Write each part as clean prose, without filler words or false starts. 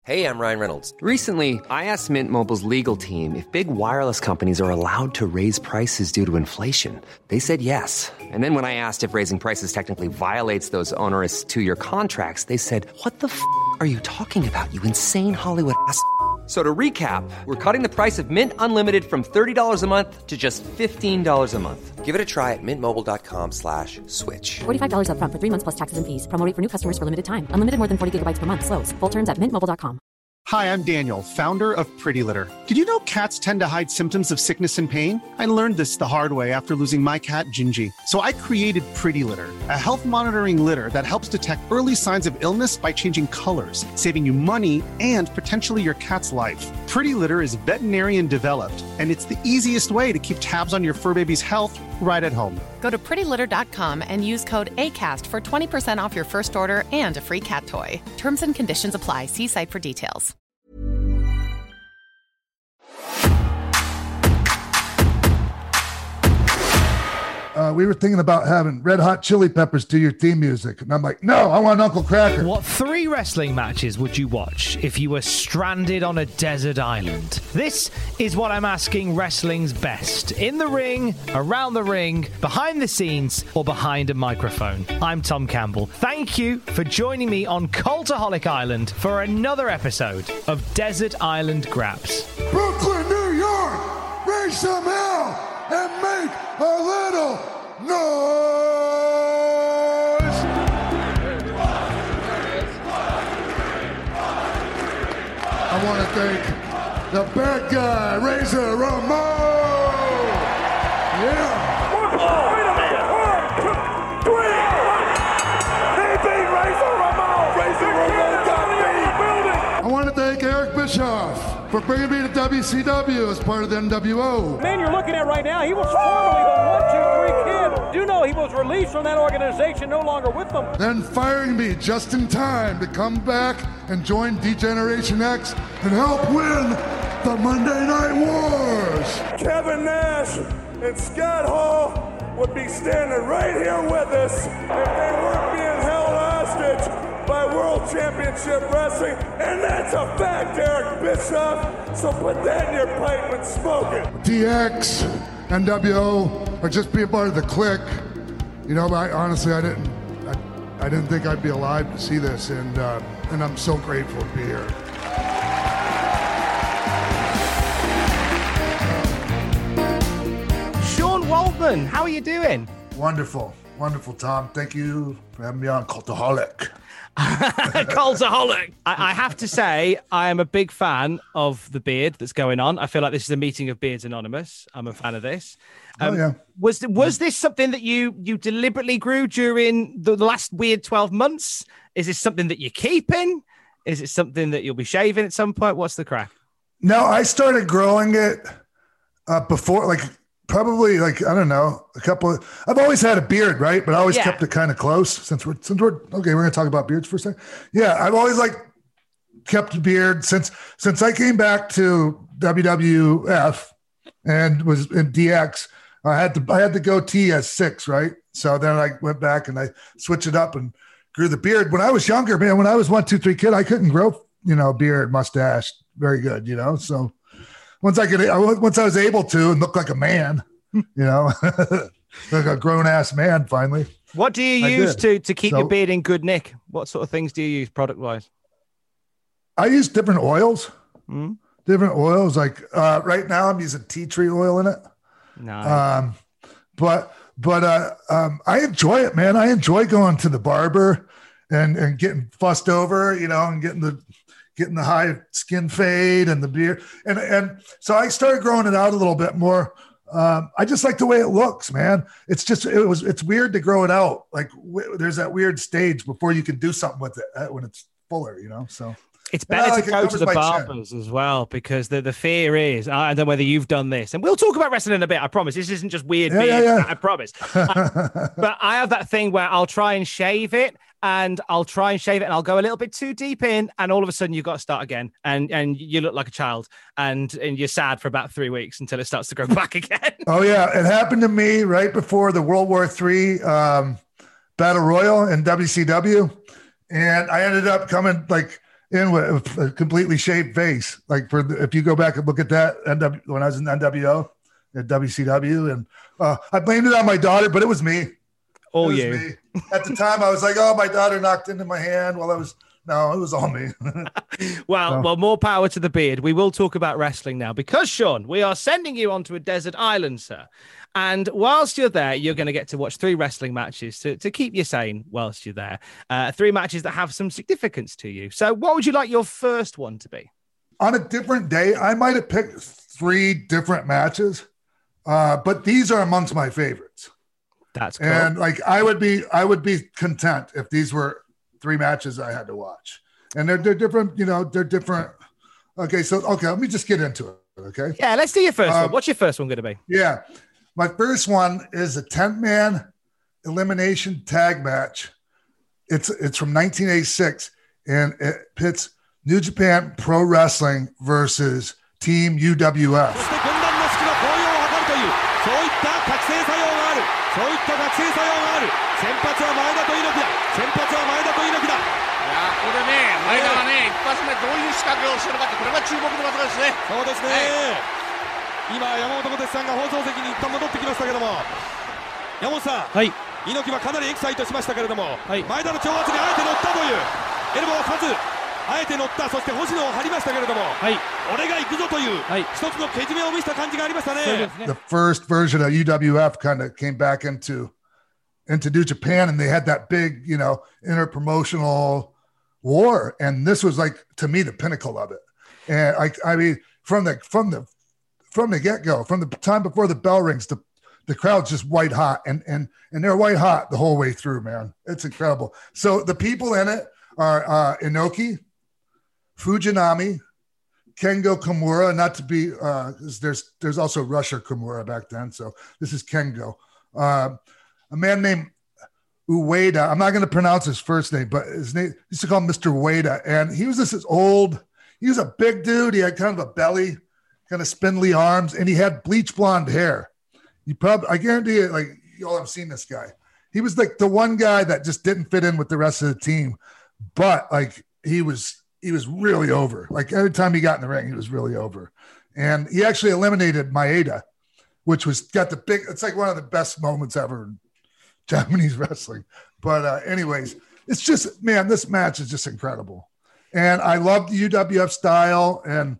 Hey, I'm Ryan Reynolds. Recently, I asked Mint Mobile's legal team if big wireless companies are allowed to raise prices due to inflation. They said yes. And then when I asked if raising prices technically violates those onerous two-year contracts, they said, "What the f*** are you talking about, you insane Hollywood ass?" So to recap, we're cutting the price of Mint Unlimited from $30 a month to just $15 a month. Give it a try at mintmobile.com/switch. $45 up front for 3 months plus taxes and fees. Promo rate for new customers for limited time. Unlimited more than 40 gigabytes per month. Slows full terms at mintmobile.com. Hi, I'm Daniel, founder of Pretty Litter. Did you know cats tend to hide symptoms of sickness and pain? I learned this the hard way after losing my cat, Gingy. So I created Pretty Litter, a health monitoring litter that helps detect early signs of illness by changing colors, saving you money and potentially your cat's life. Pretty Litter is veterinarian developed, and it's the easiest way to keep tabs on your fur baby's health right at home. Go to prettylitter.com and use code ACAST for 20% off your first order and a free cat toy. Terms and conditions apply. See site for details. We were thinking about having Red Hot Chili Peppers do your theme music. And I'm like, no, I want Uncle Kracker. What 3 wrestling matches would you watch if you were stranded on a desert island? This is what I'm asking wrestling's best. In the ring, around the ring, behind the scenes, or behind a microphone. I'm Tom Campbell. Thank you for joining me on Cultaholic Island for another episode of Desert Island Graps. Brooklyn, New York, raise some hell and make a little noise. I want to thank the bad guy, Razor Ramon. Yeah. Wait a minute. 1, 2, 3. He beat Razor Ramon. Razor Ramon got beat. I want to thank Eric Bischoff for bringing me to WCW as part of the NWO. Man you're looking at right now, he was formerly the 1, 2, 3 Kid. You know he was released from that organization, no longer with them. Then firing me just in time to come back and join D-Generation X and help win the Monday Night Wars. Kevin Nash and Scott Hall would be standing right here with us if they weren't being held hostage by World Championship Wrestling, and that's a fact, Eric Bischoff, so put that in your pipe and smoke it. DX, NWO, or just be a part of the clique. You know, honestly, I didn't think I'd be alive to see this, and I'm so grateful to be here. Sean Waltman, how are you doing? Wonderful, Tom. Thank you for having me on Cultaholic. Cultaholic. I have to say, I am a big fan of the beard that's going on. I feel like this is a meeting of Beards Anonymous. I'm a fan of this. Yeah. Was this something that you deliberately grew during the last weird 12 months? Is this something that you're keeping? Is it something that you'll be shaving at some point? What's the crack? No, I started growing it before, probably I don't know, I've always had a beard, right? But I always kept it kind of close since we're okay, we're going to talk about beards for a second. Yeah. I've always kept a beard since I came back to WWF and was in DX. I had the goatee as 6, right? So then I went back and I switched it up and grew the beard. When I was younger, man, when I was 1, 2, 3 kid, I couldn't grow, beard, mustache very good, so once I was able to and look like a man, like a grown ass man finally. What do you use to keep your beard in good nick? What sort of things do you use product wise? I use different oils. Different oils. Right now I'm using tea tree oil in it. Nice. But I enjoy it, man. I enjoy going to the barber and getting fussed over, and getting the high skin fade and the beard. And so I started growing it out a little bit more. I just like the way it looks, man. It's weird to grow it out. There's that weird stage before you can do something with it when it's fuller, so. It's better to go to the barbers as well, because the fear is, I don't know whether you've done this, and we'll talk about wrestling in a bit, I promise. This isn't just weird beard, I promise. But I have that thing where I'll try and shave it, and I'll go a little bit too deep in, and all of a sudden you've got to start again, and you look like a child, and you're sad for about 3 weeks until it starts to grow back again. Oh, yeah. It happened to me right before the World War III Battle Royal in WCW, and I ended up coming in with a completely shaved face. Like if you go back and look at that when I was in NWO at WCW, and I blamed it on my daughter, but it was me. Oh, me. At the time, I was like, "Oh, my daughter knocked into my hand." Well, no, it was all me. Well, more power to the beard. We will talk about wrestling now because, Sean, we are sending you onto a desert island, sir. And whilst you're there, you're going to get to watch 3 wrestling matches to keep you sane whilst you're there. 3 matches that have some significance to you. So what would you like your first one to be? On a different day, I might have picked 3 different matches, but these are amongst my favorites. That's cool. And like I would be content if these were 3 matches I had to watch. And they're different, they're different. Okay, let me just get into it. Okay. Yeah, let's do your first one. What's your first one going to be? Yeah. My first one is a 10-man elimination tag match. It's from 1986, and it pits New Japan Pro Wrestling versus Team UWF. The first version of UWF kind of came back into New Japan, and they had that big, interpromotional war, and this was like, to me, the pinnacle of it. And I mean, from the get-go, from the time before the bell rings, the crowd's just white hot, and they're white hot the whole way through, man. It's incredible. So the people in it are Inoki, Fujinami, Kengo Kimura, not to be there's also Rusher Kimura back then, so this is Kengo. A man named Ueda. I'm not going to pronounce his first name, but his name used to call him Mr. Ueda, and he was he was a big dude. He had kind of a belly, kind of spindly arms, and he had bleach blonde hair. I guarantee it, like, you all have seen this guy. He was like the one guy that just didn't fit in with the rest of the team, but like he was really over. Like every time he got in the ring, he was really over. And he actually eliminated Maeda, which it's like one of the best moments ever in Japanese wrestling. But anyways, it's just, man, this match is just incredible. And I love the UWF style and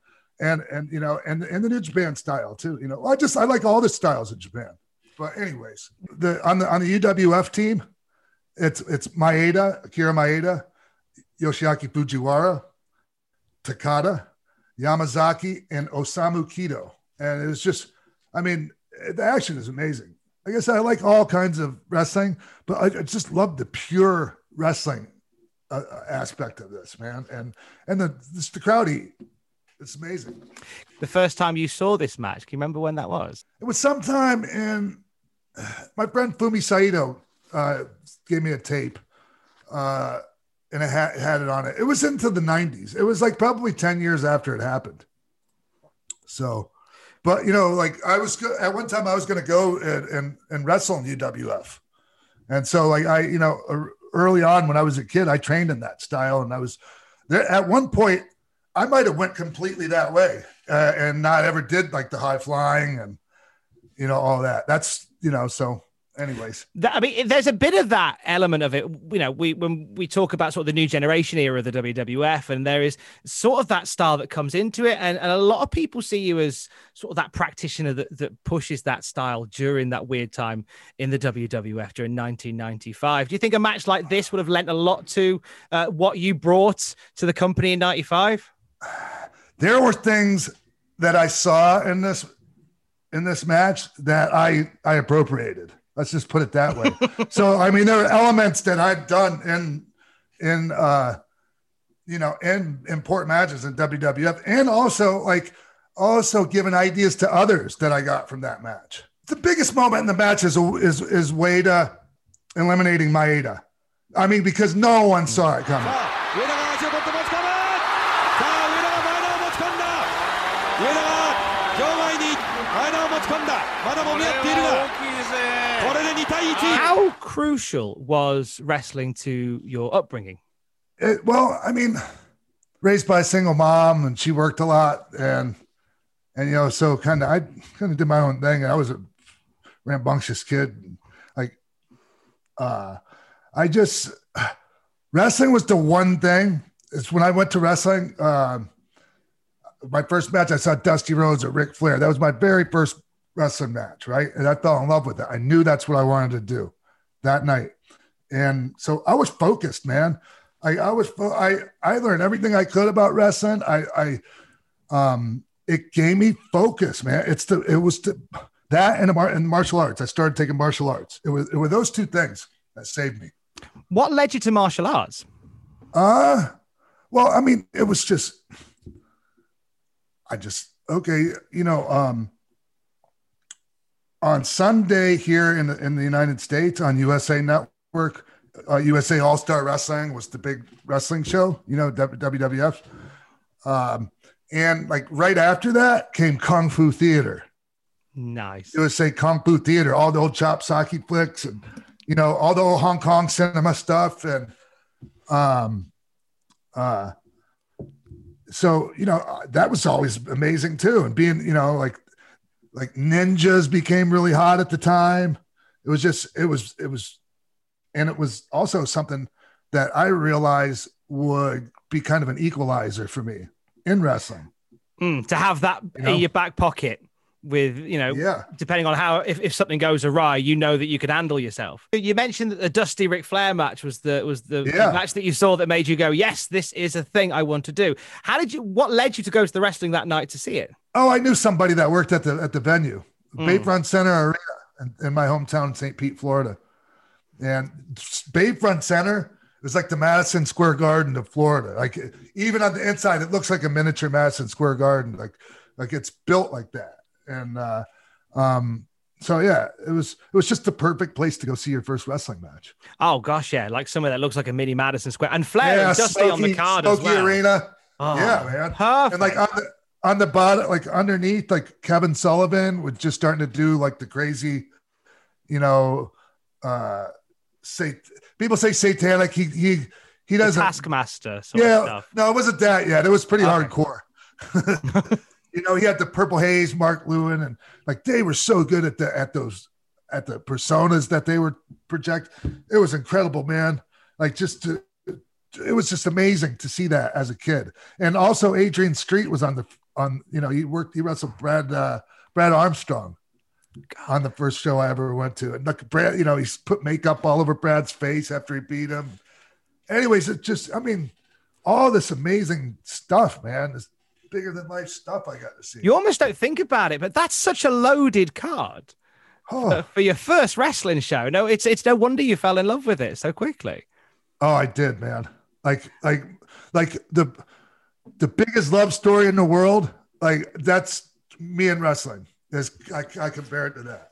the New Japan style too. I like all the styles in Japan. But anyways, on the UWF team, it's Maeda, Akira Maeda, Yoshiaki Fujiwara, Takada, Yamazaki, and Osamu Kido. And it was just, I mean, the action is amazing. I guess I like all kinds of wrestling, but I just love the pure wrestling aspect of this, man. And the crowd it's amazing. The first time you saw this match, can you remember when that was? It was sometime my friend Fumi Saito gave me a tape, and it had it on it. It was into the 90s. It was like probably 10 years after it happened. So, but like at one time I was going to go and wrestle in UWF. And so like early on when I was a kid, I trained in that style, and I was there at one point. I might have went completely that way and not ever did like the high flying and, all that. That's, so anyways. I mean, there's a bit of that element of it. When we talk about sort of the new generation era of the WWF, and there is sort of that style that comes into it. And a lot of people see you as sort of that practitioner that pushes that style during that weird time in the WWF during 1995. Do you think a match like this would have lent a lot to what you brought to the company in 95? There were things that I saw in this match that I appropriated. Let's just put it that way. So, I mean, there are elements that I'd done in important matches in WWF, and also giving ideas to others that I got from that match. The biggest moment in the match is Ueda eliminating Maeda. I mean, because no one saw it coming. How crucial was wrestling to your upbringing? Well, I mean, raised by a single mom, and she worked a lot, and so I did my own thing. I was a rambunctious kid. Like, wrestling was the one thing. It's when I went to wrestling. My first match, I saw Dusty Rhodes or Ric Flair. That was my very first wrestling match, right? And I fell in love with it. I knew that's what I wanted to do that night. And so I was focused, man. I learned everything I could about wrestling. It gave me focus, man. That and martial arts. I started taking martial arts. It were those two things that saved me. What led you to martial arts? Well, I mean, it was just, on Sunday here in the United States on USA Network, USA All-Star Wrestling was the big wrestling show, WWF. And like right after that came Kung Fu Theater. Nice. USA Kung Fu Theater, all the old Chop Socky flicks and, all the old Hong Kong cinema stuff. And, so, that was always amazing too. And being, like ninjas became really hot at the time. It was also something that I realized would be kind of an equalizer for me in wrestling. To have that in your back pocket with, depending on how, if something goes awry, that you could handle yourself. You mentioned that the Dusty Ric Flair match was the match that you saw that made you go, yes, this is a thing I want to do. What led you to go to the wrestling that night to see it? Oh, I knew somebody that worked at the venue, Bayfront Center Arena in my hometown, St. Pete, Florida. And Bayfront Center was like the Madison Square Garden of Florida. Like even on the inside, it looks like a miniature Madison Square Garden. Like it's built like that. And so yeah, it was just the perfect place to go see your first wrestling match. Oh gosh, yeah, like somewhere that looks like a mini Madison Square, and Flair and Dusty on the card as well. Arena. Oh, yeah, man. Perfect. And like on the bottom, like underneath, like Kevin Sullivan was just starting to do like the crazy, people say satanic. He doesn't Taskmaster sort of stuff. No, it wasn't that yet. It was pretty hardcore. He had the Purple Haze, Mark Lewin, and like they were so good at the personas that they would project. It was incredible, man. Like it was just amazing to see that as a kid. And also Adrian Street was he wrestled Brad Armstrong on the first show I ever went to. And look, Brad, he's put makeup all over Brad's face after he beat him. Anyways, all this amazing stuff, man. This bigger than life stuff I got to see. You almost don't think about it, but that's such a loaded card for your first wrestling show. No, it's no wonder you fell in love with it so quickly. Oh, I did, man. Like the biggest love story in the world. Like that's me and wrestling. I compare it to that,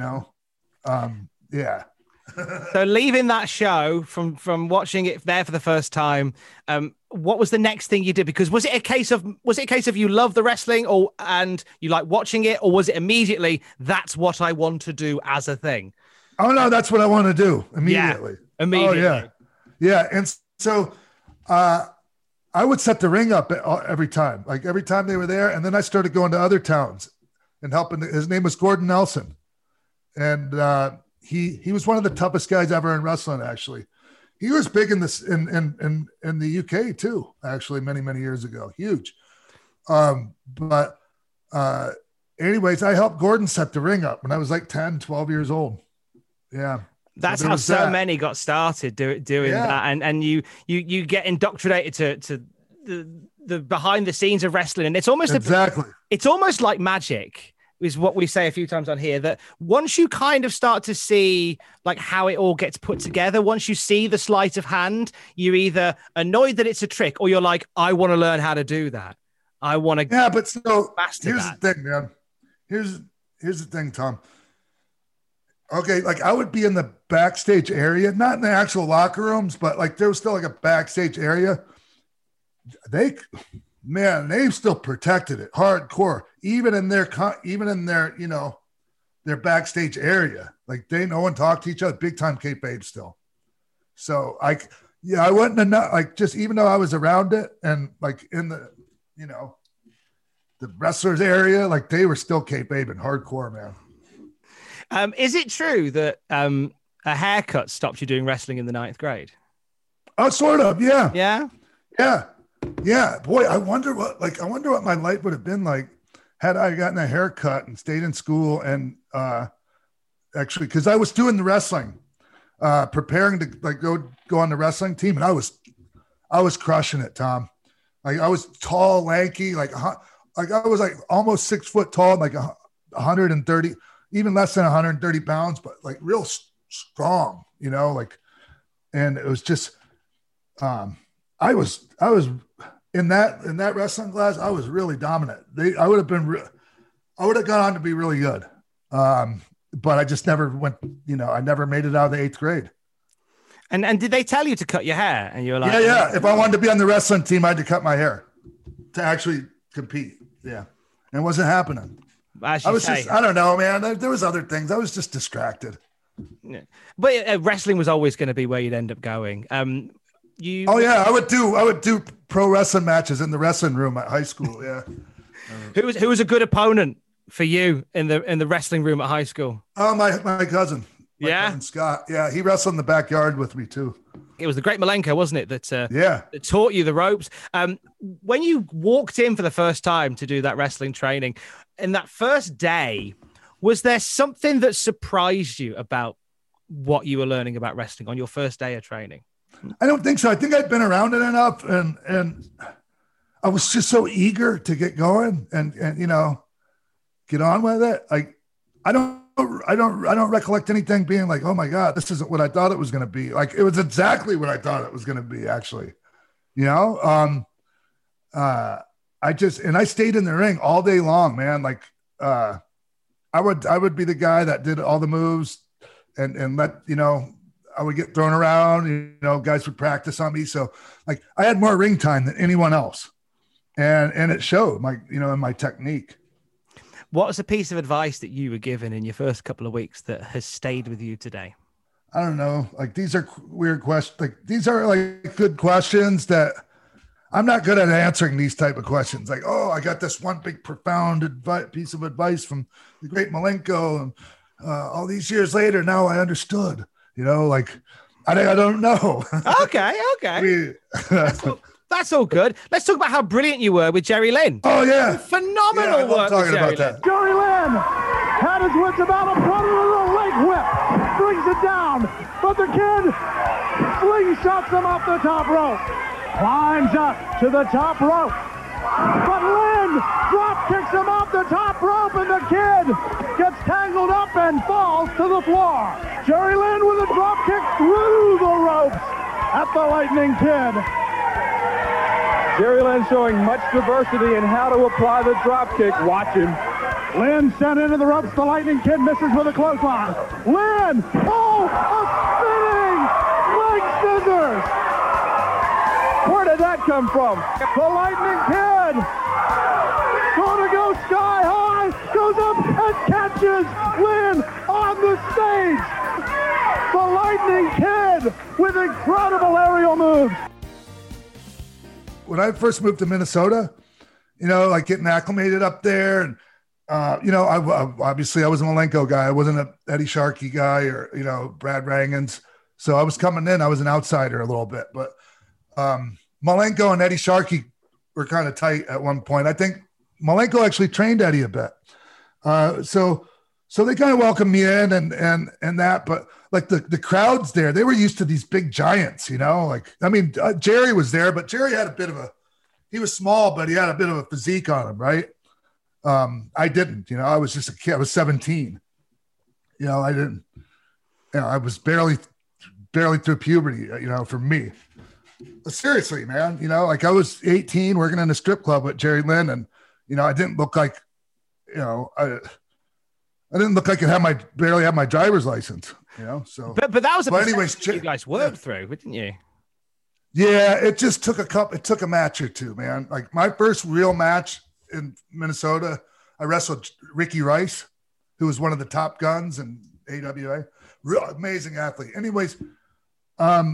yeah. So leaving that show from watching it there for the first time, what was the next thing you did? Because was it a case of you love the wrestling and you like watching it, or was it immediately that's what I want to do as a thing? Oh no, that's what I want to do immediately. Yeah, immediately. Oh, yeah. And so I would set the ring up every time they were there, and then I started going to other towns and helping. His name was Gordon Nelson, and he was one of the toughest guys ever in wrestling. Actually, he was big in the UK too. Actually, many years ago, huge. But anyways, I helped Gordon set the ring up when I was like 10, 12 years old. Yeah. That's how so many got started doing that, and you get indoctrinated to the behind the scenes of wrestling, and it's almost it's almost like magic, is what we say a few times on here. That once you kind of start to see like how it all gets put together, once you see the sleight of hand, you're either annoyed that it's a trick, or you're like, I want to learn how to do that. I want to. Yeah, but so here's the thing, man. Here's the thing, Tom. Okay, like I would be in the backstage area, not in the actual locker rooms, but like there was still like a backstage area. They still protected it hardcore, even in their their backstage area. Like they no one talked to each other, big time kayfabe still. So Yeah, I wasn't enough. Like, just even though I was around it and like in the, the wrestlers area, like they were still kayfabe and hardcore, man. Is it true that a haircut stopped you doing wrestling in the 9th grade? Oh, sort of. Yeah. Yeah. Yeah. Yeah. Boy, I wonder what my life would have been like had I gotten a haircut and stayed in school. And actually, because I was doing the wrestling, preparing to like go on the wrestling team, and I was crushing it, Tom. Like I was tall, lanky, like I was like almost 6 foot tall, like 130, even less than 130 pounds, but like real strong, like, and it was just, I was in that wrestling class. I was really dominant. I would have gone on to be really good. But I just never went, I never made it out of the 8th grade. And did they tell you to cut your hair? And you were like, yeah. If I wanted to be on the wrestling team, I had to cut my hair to actually compete. Yeah. And it wasn't happening. I don't know, man. There was other things. I was just distracted. Yeah. But wrestling was always going to be where you'd end up going. I would do pro wrestling matches in the wrestling room at high school. Yeah. Who was a good opponent for you in the wrestling room at high school? Oh, my cousin. Cousin Scott. Yeah, he wrestled in the backyard with me too. It was the Great Malenko, wasn't it? That taught you the ropes. When you walked in for the first time to do that wrestling training, in that first day, was there something that surprised you about what you were learning about wrestling on your first day of training? I don't think so. I think I'd been around it enough, and I was just so eager to get going and get on with it. Like I don't recollect anything being like, oh my God, this isn't what I thought it was going to be. Like it was exactly what I thought it was going to be, actually. I stayed in the ring all day long, man. Like I would be the guy that did all the moves and let, I would get thrown around, guys would practice on me. So like I had more ring time than anyone else. And it showed in my technique. What was a piece of advice that you were given in your first couple of weeks that has stayed with you today? I don't know. Like these are weird questions. Like these are like good questions that I'm not good at answering these type of questions. Like, oh, I got this one big profound piece of advice from the Great Malenko, and all these years later, now I understood. Like I don't know. Okay. That's all good. Let's talk about how brilliant you were with Jerry Lynn. Oh, yeah. Phenomenal work with Jerry Lynn. Jerry Lynn had his wits about him, put a little leg whip, brings it down, but the kid slingshots him off the top rope, climbs up to the top rope, but Lynn drop kicks him off the top rope, and the kid gets tangled up and falls to the floor. Jerry Lynn with a drop kick through the ropes at the Lightning Kid. Jerry Lynn showing much diversity in how to apply the drop kick. Watch him. Lynn sent into the ropes. The Lightning Kid misses with a clothesline. Lynn! Oh, a spinning leg scissors! Where did that come from? The Lightning Kid! Gonna go sky high, goes up and catches Lynn on the stage! The Lightning Kid with incredible aerial moves. When I first moved to Minnesota, like getting acclimated up there, and I obviously I was a Malenko guy. I wasn't a Eddie Sharkey guy or Brad Rangans. So I was coming in. I was an outsider a little bit, but Malenko and Eddie Sharkey were kind of tight at one point. I think Malenko actually trained Eddie a bit, so they kind of welcomed me in and that, but. Like the crowds there, they were used to these big giants, Jerry was there, but Jerry had he was small, but he had a bit of a physique on him, right? I didn't, I was just a kid. I was 17. I was barely through puberty, for me. But seriously, man, like I was 18 working in a strip club with Jerry Lynn, and, I didn't look like, I didn't look like I barely had my driver's license. So but that was anyways, you guys worked through, didn't you? Yeah, it just took it took a match or two, man. Like my first real match in Minnesota, I wrestled Ricky Rice, who was one of the top guns in AWA. Real amazing athlete. Anyways,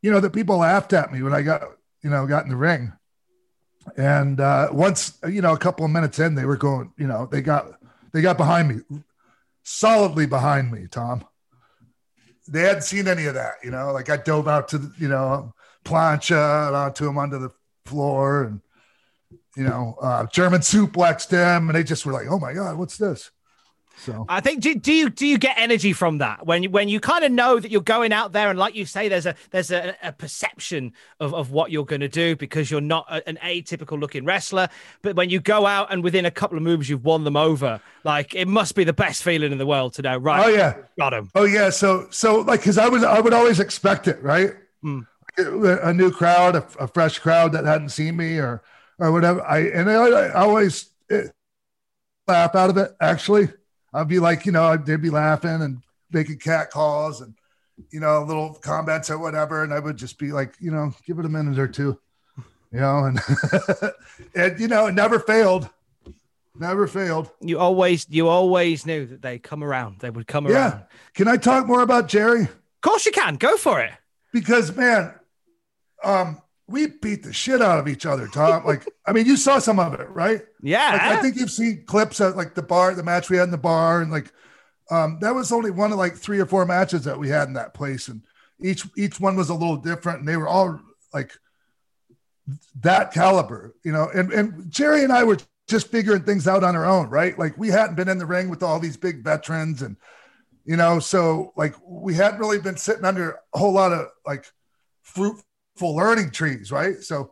the people laughed at me when I got in the ring. And once, a couple of minutes in, they were going, they got behind me, solidly behind me, Tom. They hadn't seen any of that, like I dove out to the, plancha and onto him onto the floor and, German suplexed him, and they just were like, oh my God, what's this? So I think do you get energy from that when you kind of know that you're going out there, and like you say, there's a perception of what you're going to do because you're not an atypical looking wrestler, but when you go out and within a couple of moves you've won them over, like it must be the best feeling in the world to know, right? Oh yeah, got him. Oh yeah, so like because I would always expect it, right? A new crowd, a fresh crowd that hadn't seen me or whatever. I always laugh out of it. Actually, I'd be like, they'd be laughing and making cat calls and, little comments or whatever. And I would just be like, give it a minute or two, and, and, it never failed. Never failed. You always knew that they come around. They would come around. Yeah. Can I talk more about Jerry? Of course you can. Go for it. Because, man, we beat the shit out of each other, Tom. You saw some of it, right? Yeah. I think you've seen clips at the match we had in the bar. And that was only one of 3 or 4 matches that we had in that place. And each one was a little different. And they were all that caliber, and Jerry and I were just figuring things out on our own, right? Like we hadn't been in the ring with all these big veterans and, so we hadn't really been sitting under a whole lot of fruitful learning trees, right? So,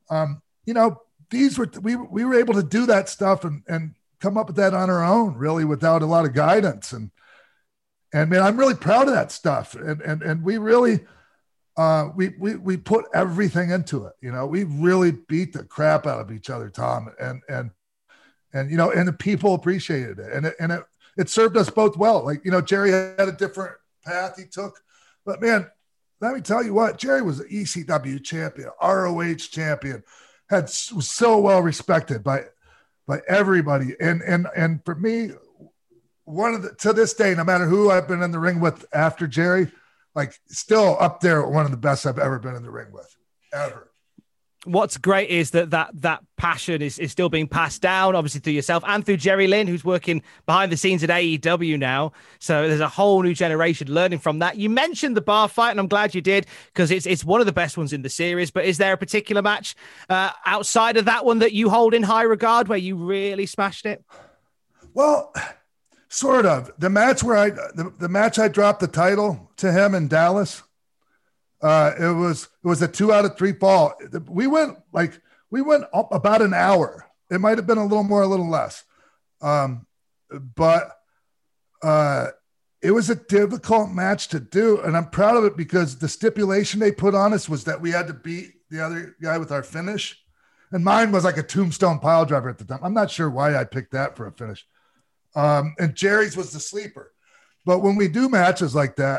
we were able to do that stuff and come up with that on our own, really, without a lot of guidance. And man, I'm really proud of that stuff. And we really, we put everything into it. We really beat the crap out of each other, Tom. And the people appreciated it. And it served us both well. Jerry had a different path he took, but man, let me tell you what, Jerry was an ECW champion, ROH champion, was so well respected by everybody. And for me, to this day, no matter who I've been in the ring with after Jerry, still up there, one of the best I've ever been in the ring with, ever. What's great is that passion is still being passed down, obviously through yourself and through Jerry Lynn, who's working behind the scenes at AEW now. So there's a whole new generation learning from that. You mentioned the bar fight, and I'm glad you did because it's one of the best ones in the series. But is there a particular match outside of that one that you hold in high regard where you really smashed it? Well, sort of. The match where the match I dropped the title to him in Dallas. It was a 2 out of 3 fall. We went up about an hour. It might have been a little more, a little less. But it was a difficult match to do. And I'm proud of it because the stipulation they put on us was that we had to beat the other guy with our finish. And mine was like a tombstone pile driver at the time. I'm not sure why I picked that for a finish. And Jerry's was the sleeper. But when we do matches like that,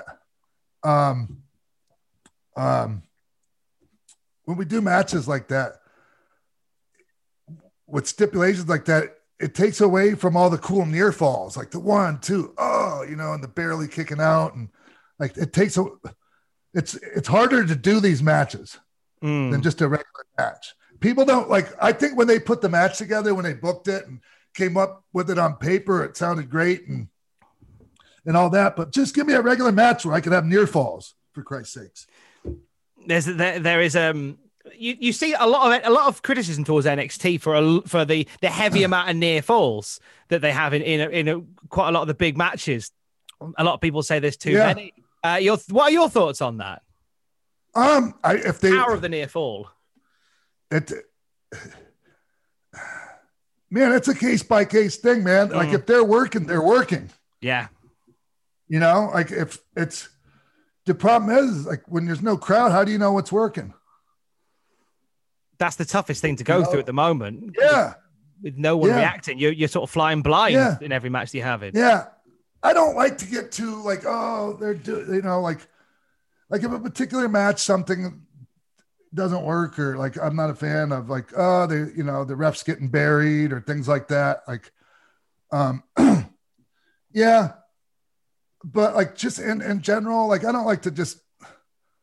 when we do matches like that with stipulations like that, it takes away from all the cool near falls, like the 1, 2, and the barely kicking out. And it's harder to do these matches than just a regular match. People don't I think when they put the match together, when they booked it and came up with it on paper, it sounded great and all that, but just give me a regular match where I could have near falls, for Christ's sakes. There is you see a lot of criticism towards NXT for the heavy amount of near falls that they have in quite a lot of the big matches. A lot of people say there's too many. What are your thoughts on that? If they power of the near fall, man, it's a case by case thing, man. If they're working, they're working. Yeah, if it's. The problem is when there's no crowd, how do you know what's working? That's the toughest thing to go through at the moment. Yeah. With no one reacting, you're sort of flying blind in every match that you have it. Yeah. I don't like to get too they're doing, if a particular match, something doesn't work or I'm not a fan of the ref's getting buried or things like that. Yeah. But just in general, I don't like to just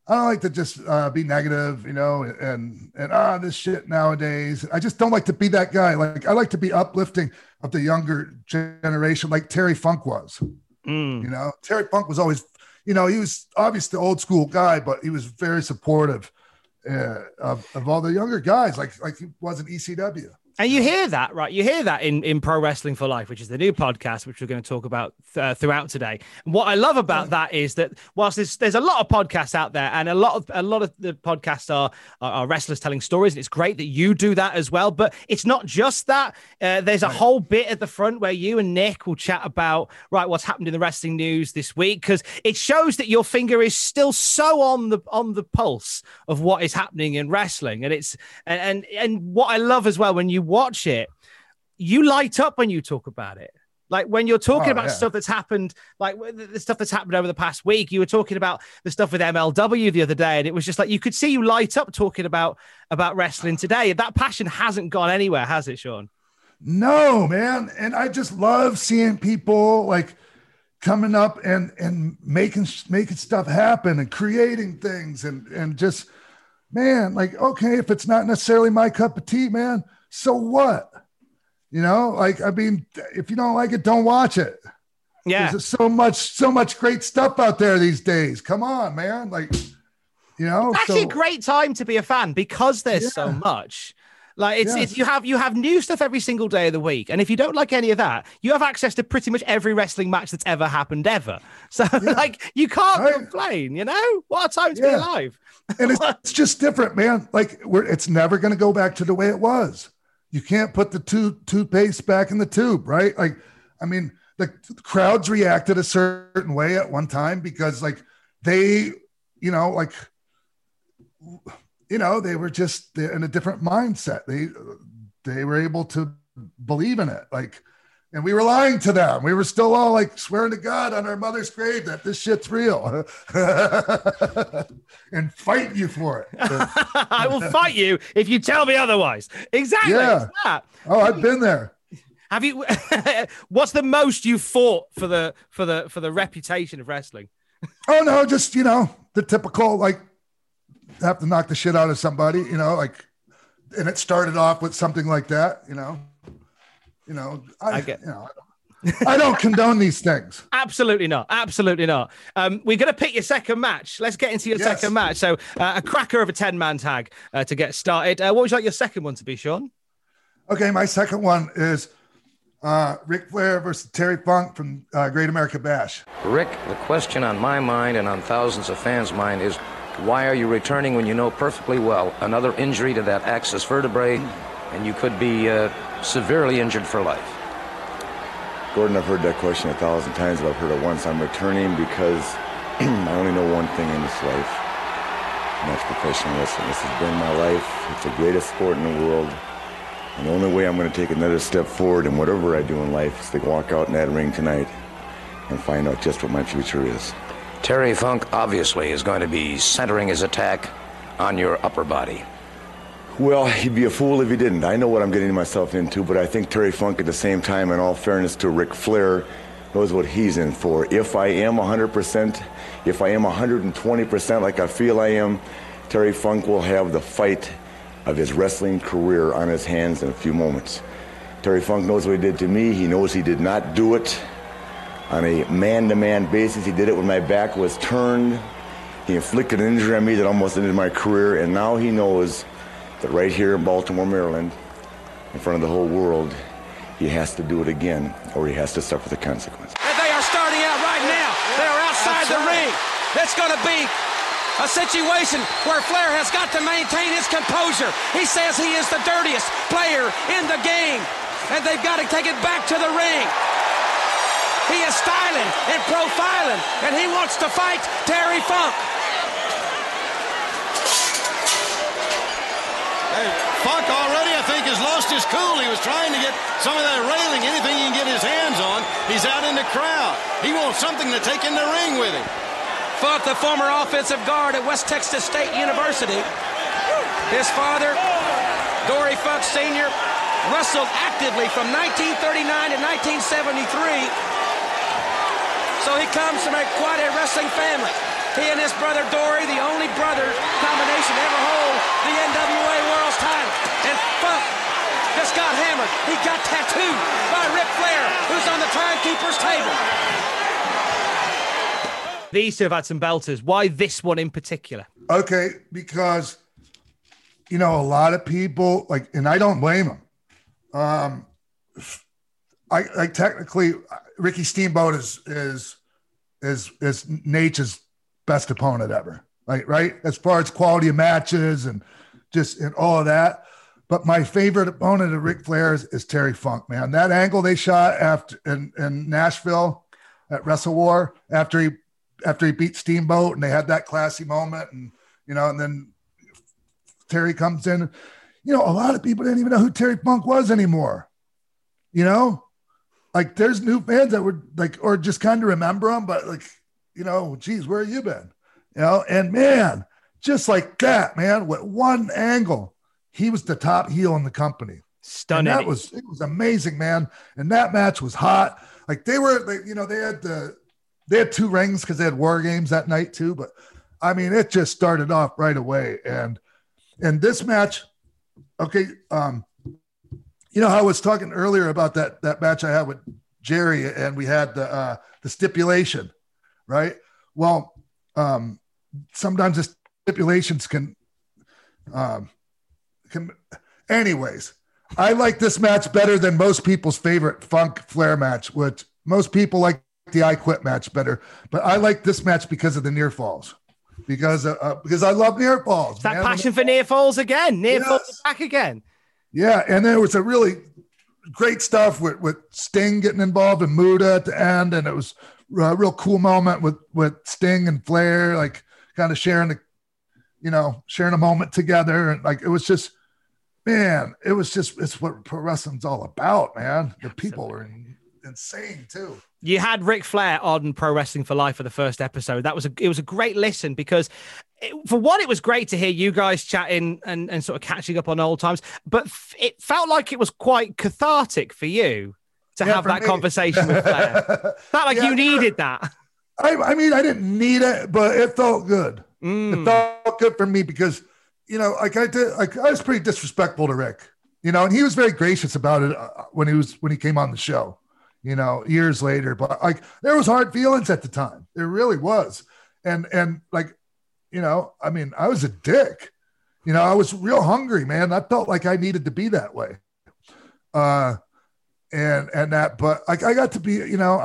I don't like to just be negative, and this shit nowadays. I just don't like to be that guy. Like I like to be uplifting of the younger generation, like Terry Funk was. Terry Funk was always, he was obviously the old school guy, but he was very supportive of all the younger guys, like he was in ECW. And you hear that, right? You hear that in Pro Wrestling for Life, which is the new podcast, which we're going to talk about throughout today. And what I love about that is that whilst there's a lot of podcasts out there, and a lot of the podcasts are wrestlers telling stories, and it's great that you do that as well. But it's not just that. There's a whole bit at the front where you and Nick will chat about what's happened in the wrestling news this week, because it shows that your finger is still so on the pulse of what is happening in wrestling. And it's and what I love as well, when you watch it, you light up when you talk about it. Like when you're talking about stuff that's happened, like the stuff that's happened over the past week. You were talking about the stuff with MLW the other day, and it was just like you could see you light up talking about wrestling today. That passion hasn't gone anywhere, has it, Sean? No, man. And I just love seeing people like coming up and making stuff happen and creating things and just, man, like, okay, if it's not necessarily my cup of tea, man, so what? I mean, if you don't like it, don't watch it. Yeah. There's so much great stuff out there these days. Come on, man. It's actually a great time to be a fan because there's so much. Like it's you have new stuff every single day of the week. And if you don't like any of that, you have access to pretty much every wrestling match that's ever happened ever. So you can't complain, What a time to be alive. And it's just different, man. Like it's never going to go back to the way it was. You can't put the toothpaste back in the tube, right? Like, I mean, the crowds reacted a certain way at one time because they were just in a different mindset. They were able to believe in it. And we were lying to them. We were still all swearing to God on our mother's grave that this shit's real and fight you for it. I will fight you if you tell me otherwise. Exactly. Yeah. Oh, I've been there. Have you? What's the most you fought for the reputation of wrestling? Oh no, just the typical have to knock the shit out of somebody, and it started off with something like that, I don't condone these things. Absolutely not. Absolutely not. We're going to pick your second match. Let's get into your second match. So a cracker of a 10-man tag to get started. What would you like your second one to be, Sean? Okay, my second one is Ric Flair versus Terry Funk from Great America Bash. Rick, the question on my mind and on thousands of fans' mind is, why are you returning when you know perfectly well another injury to that axis vertebrae and you could be severely injured for life? Gordon, I've heard that question 1,000 times, but I've heard it once. I'm returning because I only know one thing in this life, and that's professional wrestling. This has been my life. It's the greatest sport in the world. And the only way I'm going to take another step forward in whatever I do in life is to walk out in that ring tonight and find out just what my future is. Terry Funk obviously is going to be centering his attack on your upper body. Well, he'd be a fool if he didn't. I know what I'm getting myself into, but I think Terry Funk at the same time, in all fairness to Ric Flair, knows what he's in for. If I am 100%, if I am 120% like I feel I am, Terry Funk will have the fight of his wrestling career on his hands in a few moments. Terry Funk knows what he did to me. He knows he did not do it on a man-to-man basis. He did it when my back was turned. He inflicted an injury on me that almost ended my career, and now he knows that right here in Baltimore, Maryland, in front of the whole world, he has to do it again, or he has to suffer the consequences. And they are starting out right now. They are outside the ring. It's going to be a situation where Flair has got to maintain his composure. He says he is the dirtiest player in the game, and they've got to take it back to the ring. He is styling and profiling, and he wants to fight Terry Funk. Hey, Funk already, I think, has lost his cool. He was trying to get some of that railing, anything he can get his hands on. He's out in the crowd. He wants something to take in the ring with him. Funk, the former offensive guard at West Texas State University. His father, Dory Funk Sr., wrestled actively from 1939 to 1973. So he comes from quite a wrestling family. He and his brother Dory, the only brother combination to ever hold the NWA World's title. And Funk just got hammered. He got tattooed by Ric Flair, who's on the timekeeper's table. These two have had some belters. Why this one in particular? Okay, because, a lot of people, and I don't blame them. I technically, Ricky Steamboat is Nature's best opponent ever. Right? As far as quality of matches and all of that. But my favorite opponent of Ric Flair is Terry Funk, man. That angle they shot after in Nashville at Wrestle War after he beat Steamboat, and they had that classy moment, and and then Terry comes in. A lot of people didn't even know who Terry Funk was anymore. There's new fans that were or just kind of remember him, but geez, where have you been? And man, just like that, man, with one angle, he was the top heel in the company. Stunning. And it was amazing, man. And that match was hot. They had 2 rings because they had War Games that night too. But I mean, it just started off right away. And this match, okay. I was talking earlier about that match I had with Jerry, and we had the stipulation, right? Well, sometimes the stipulations can, anyways, I like this match better than most people's favorite Funk Flair match, which most people like the I Quit match better, but I like this match because of the near falls, because I love near falls. That passion for near falls again, falls back again. Yeah, and there was a really great stuff with Sting getting involved and Muda at the end, and it was a real cool moment with Sting and Flair, kind of sharing a moment together, and it was just, man, it's what pro wrestling's all about, man. The people were insane too. You had Ric Flair on Pro Wrestling for Life for the first episode. It was a great listen because for one, it was great to hear you guys chatting and sort of catching up on old times, but it felt like it was quite cathartic for you to have that conversation with Flair. Felt like you needed that. I mean, I didn't need it, but it felt good. It felt good for me because, I was pretty disrespectful to Rick, and he was very gracious about it when he came on the show. Years later, but there was hard feelings at the time. There really was. And I mean, I was a dick, I was real hungry, man. I felt like I needed to be that way. But I got to be,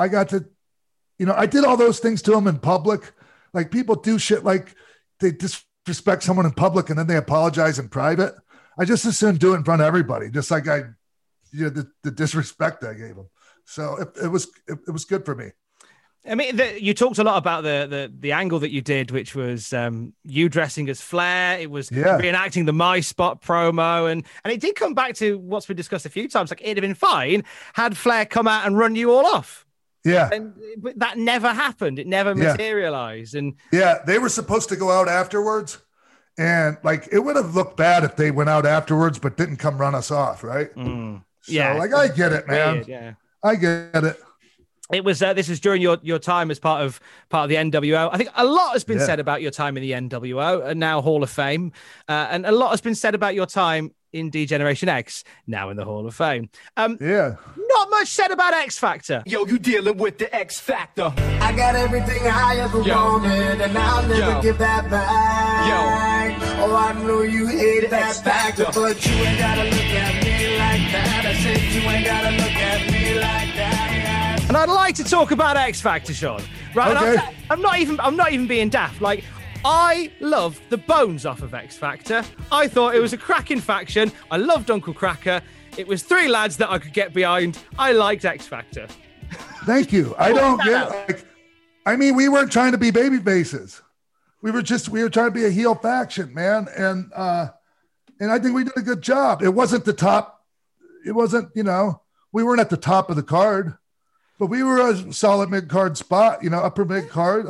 I did all those things to him in public. People do shit they disrespect someone in public and then they apologize in private. I just assumed do it in front of everybody, just like the disrespect I gave him. So it was good for me. I mean, you talked a lot about the angle that you did, which was you dressing as Flair. It was reenacting the My Spot promo, and it did come back to what's been discussed a few times. It'd have been fine had Flair come out and run you all off. Yeah, but that never happened. It never materialized. And they were supposed to go out afterwards, and it would have looked bad if they went out afterwards, but didn't come run us off, right? So, I get it, man. Weird, yeah. I get it. It was this was during your time as part of the NWO. I think a lot has been said about your time in the NWO, and now Hall of Fame, and a lot has been said about your time in D-Generation X, now in the Hall of Fame. Not much said about X Factor. Yo, you dealing with the X Factor? I got everything I ever wanted, and I'll never give that back. Oh, I know you hate that factor, but you ain't gotta look at me like that. I said you ain't gotta look at me like that. And I'd like to talk about X Factor, Sean. Right? Okay. I'm not even being daft. I love the bones off of X Factor. I thought it was a cracking faction. I loved Uncle Cracker. It was 3 lads that I could get behind. I liked X Factor. Thank you. I don't get we weren't trying to be baby faces. We were trying to be a heel faction, man. And I think we did a good job. It wasn't the top. It wasn't, we weren't at the top of the card, but we were a solid mid card spot, upper mid card,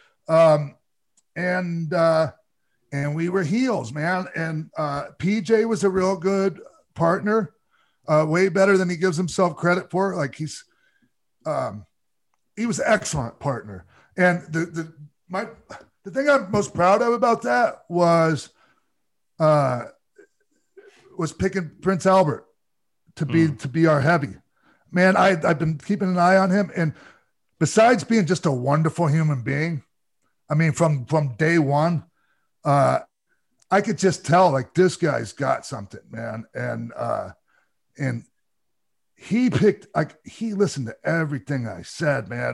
and we were heels, man. And PJ was a real good partner, way better than he gives himself credit for. He was an excellent partner. And The thing I'm most proud of about that was picking Prince Albert to be our heavy. Man, I've been keeping an eye on him, and besides being just a wonderful human being, I mean, from day one, I could just tell like this guy's got something, man, and he listened to everything I said, man,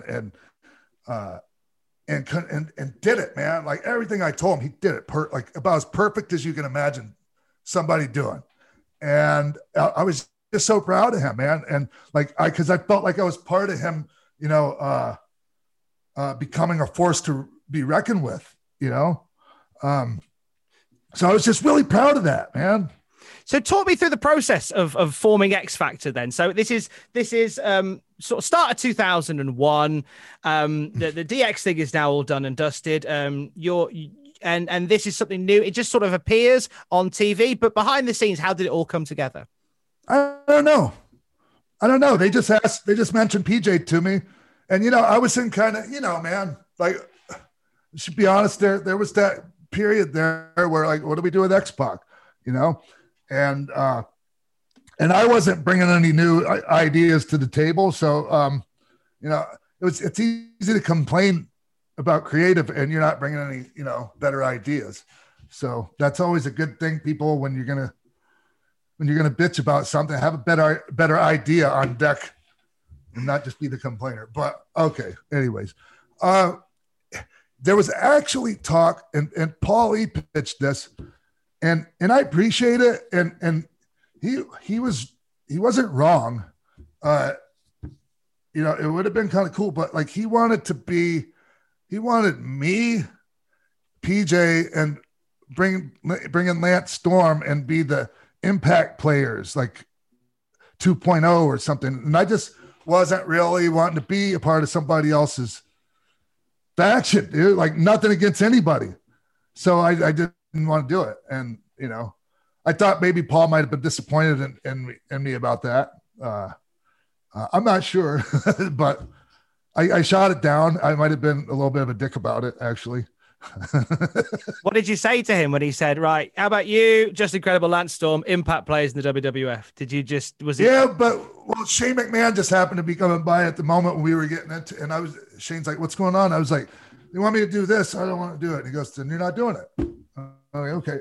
and did it, man. Like everything I told him, he did it like about as perfect as you can imagine somebody doing. And I was just so proud of him, man. And like, cause I felt like I was part of him, you know, becoming a force to be reckoned with, you know? So I was just really proud of that, man. So talk me through the process of forming X Factor then. So this is sort of start of 2001. The DX thing is now all done and dusted. And this is something new. It just sort of appears on TV, but behind the scenes, how did it all come together? I don't know. They just mentioned PJ to me, and you know, I was in kind of, you know, man, like, to be honest, there was that period there where like, what do we do with X-Pac, you know? And I wasn't bringing any new ideas to the table. So, you know, it's easy to complain about creative and you're not bringing any, you know, better ideas. So that's always a good thing. People, when you're going to bitch about something, have a better idea on deck and not just be the complainer. But okay. Anyways, there was actually talk and Paulie pitched this and I appreciate it. And he wasn't wrong. You know, it would have been kind of cool, but like he wanted me, PJ, and bring in Lance Storm and be the Impact players, like 2.0 or something. And I just wasn't really wanting to be a part of somebody else's faction, dude. Like nothing against anybody. So I didn't want to do it. And, you know, I thought maybe Paul might have been disappointed in me about that. I'm not sure, but I shot it down. I might have been a little bit of a dick about it, actually. What did you say to him when he said, right, how about you, Just Incredible, Lance Storm, Impact players in the WWF? Did you just, Yeah, but Shane McMahon just happened to be coming by at the moment when we were getting into, and Shane's like, what's going on? I was like, you want me to do this? I don't want to do it. And he goes, then you're not doing it. Okay.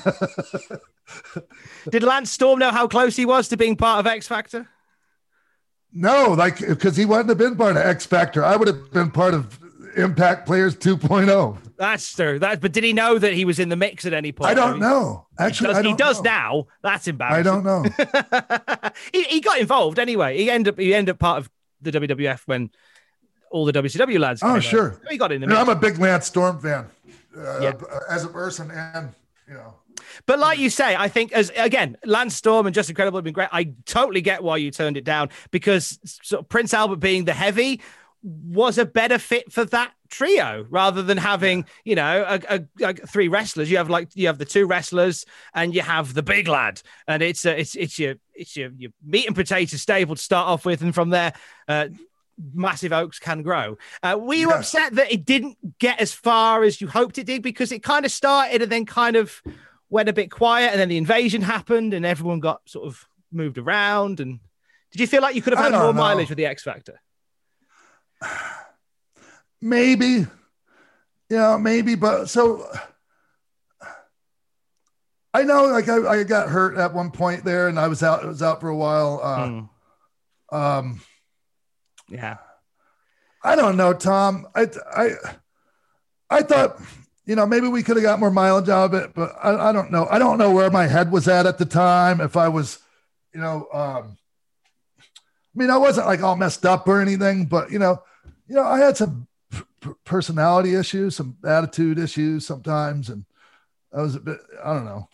Did Lance Storm know how close he was to being part of X Factor? No, like, because he wouldn't have been part of X Factor. I would have been part of Impact Players 2.0. That's true. But did he know that he was in the mix at any point? I don't know. Actually, he does now. That's embarrassing. I don't know. he got involved anyway. He ended up part of the WWF when all the WCW lads came out. Sure. He got in the mix. I'm a big Lance Storm fan as a person, and you know. But like you say, I think Lance Storm and Just Incredible have been great. I totally get why you turned it down, because sort of Prince Albert being the heavy was a better fit for that trio rather than having, you know, a three wrestlers. You have the two wrestlers and you have the big lad, and it's your meat and potatoes stable to start off with, and from there, massive oaks can grow. Were you upset that it didn't get as far as you hoped it did, because it kind of started and then kind of went a bit quiet, and then the invasion happened and everyone got sort of moved around? And did you feel like you could have had more mileage with the X Factor? Maybe, but so I know, like I got hurt at one point there, and I was out for a while. Yeah, I don't know, Tom. I thought, you know, maybe we could have got more mileage out of it, but I don't know. I don't know where my head was at the time. If I was, you know, I mean, I wasn't like all messed up or anything, but you know, I had some personality issues, some attitude issues sometimes, and I was a bit, I don't know.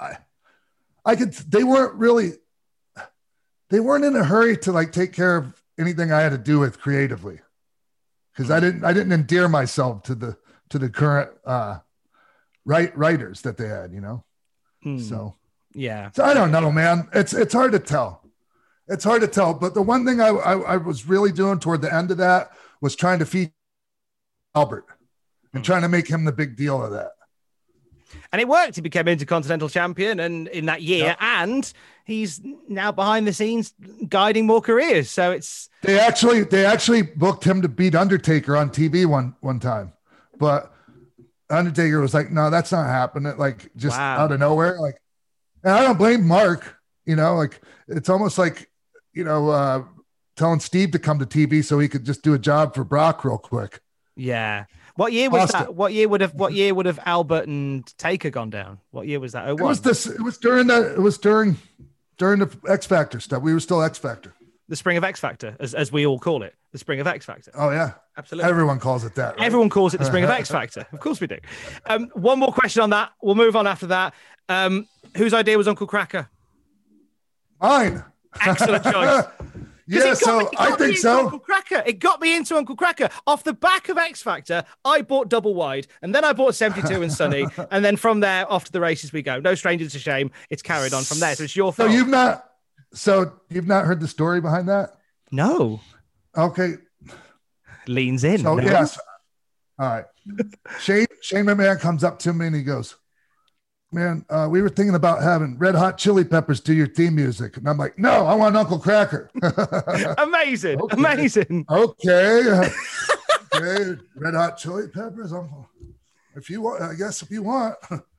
They weren't in a hurry to like take care of anything I had to do with creatively, because I didn't endear myself to the current writers that they had, you know. So yeah. So I don't know, man. It's hard to tell. It's hard to tell. But the one thing I was really doing toward the end of that was trying to feed Albert, and trying to make him the big deal of that. And it worked. He became Intercontinental Champion and in that year, and he's now behind the scenes guiding more careers. So it's they actually booked him to beat Undertaker on TV one time, but Undertaker was like, "No, that's not happening." Like just out of nowhere. Like, and I don't blame Mark. You know, like it's almost like telling Steve to come to TV so he could just do a job for Brock real quick. Yeah. What year was that? What year would have Albert and Taker gone down? What year was that? It was during the X Factor stuff. We were still X Factor. The spring of X Factor, as we all call it. The spring of X Factor. Oh yeah. Absolutely. Everyone calls it that. Right? Everyone calls it the spring of X Factor. Of course we do. One more question on that. We'll move on after that. Whose idea was Uncle Kracker? Mine. Excellent choice. Yeah, so I think so. Uncle Kracker. It got me into Uncle Kracker. Off the back of X Factor, I bought Double Wide, and then I bought 72 and Sunny, and then from there, off to the races we go. No Stranger to Shame. It's carried on from there. So it's your fault. So you've not heard the story behind that? No. Okay. Leans in. So yes. All right. Shane McMahon comes up to me and he goes, "Man, we were thinking about having Red Hot Chili Peppers do your theme music." And I'm like, "No, I want Uncle Kracker." Amazing. Okay. Amazing. Okay. Okay. Red Hot Chili Peppers. If you want, I guess if you want.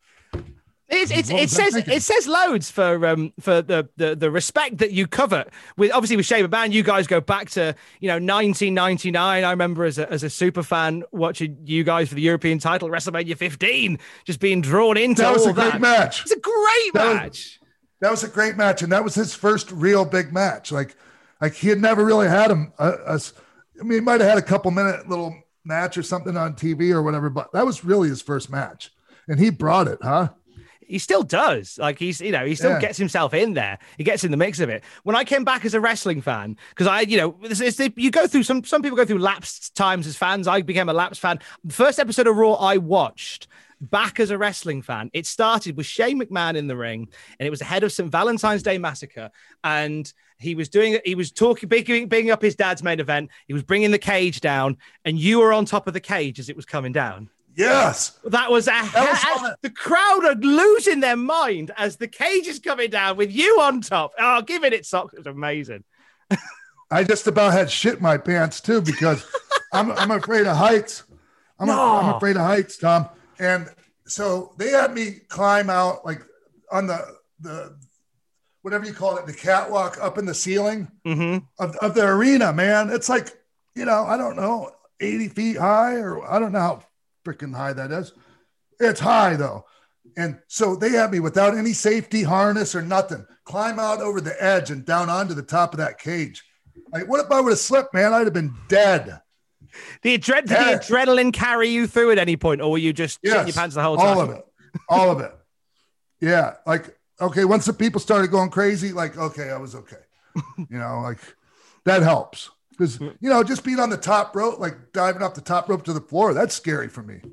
It says loads for the respect that you covet with obviously with Shane McMahon. You guys go back to 1999. I remember as a super fan watching you guys for the European title, WrestleMania 15, just being drawn into that. Was all a great match. It's a great match. That was a great match, and that was his first real big match. Like he had never really had him. He might have had a couple minute little match or something on TV or whatever, but that was really his first match, and he brought it, huh? He still does. Like he still gets himself in there. He gets in the mix of it. When I came back as a wrestling fan, because you go through some people go through lapsed times as fans. I became a lapsed fan. The first episode of Raw I watched back as a wrestling fan. It started with Shane McMahon in the ring, and it was ahead of St. Valentine's Day Massacre. And he was talking, bigging up his dad's main event. He was bringing the cage down, and you were on top of the cage as it was coming down. Yes. That was the crowd are losing their mind as the cage is coming down with you on top. Oh, giving it socks. It was amazing. I just about had shit in my pants too, because I'm afraid of heights. I'm afraid of heights, Tom. And so they had me climb out like on the whatever you call it, the catwalk up in the ceiling of the arena, man. It's like, I don't know, 80 feet high, or I don't know how freaking high that is. It's high though. And so they had me without any safety harness or nothing, climb out over the edge and down onto the top of that cage. Like, what if I would have slipped, man? I'd have been dead. Did the adrenaline carry you through at any point, or were you just shitting your pants the whole time? All of it. Yeah. Like, okay. Once the people started going crazy, like, okay, I was okay. Like that helps. Because, just being on the top rope, like diving off the top rope to the floor, that's scary for me.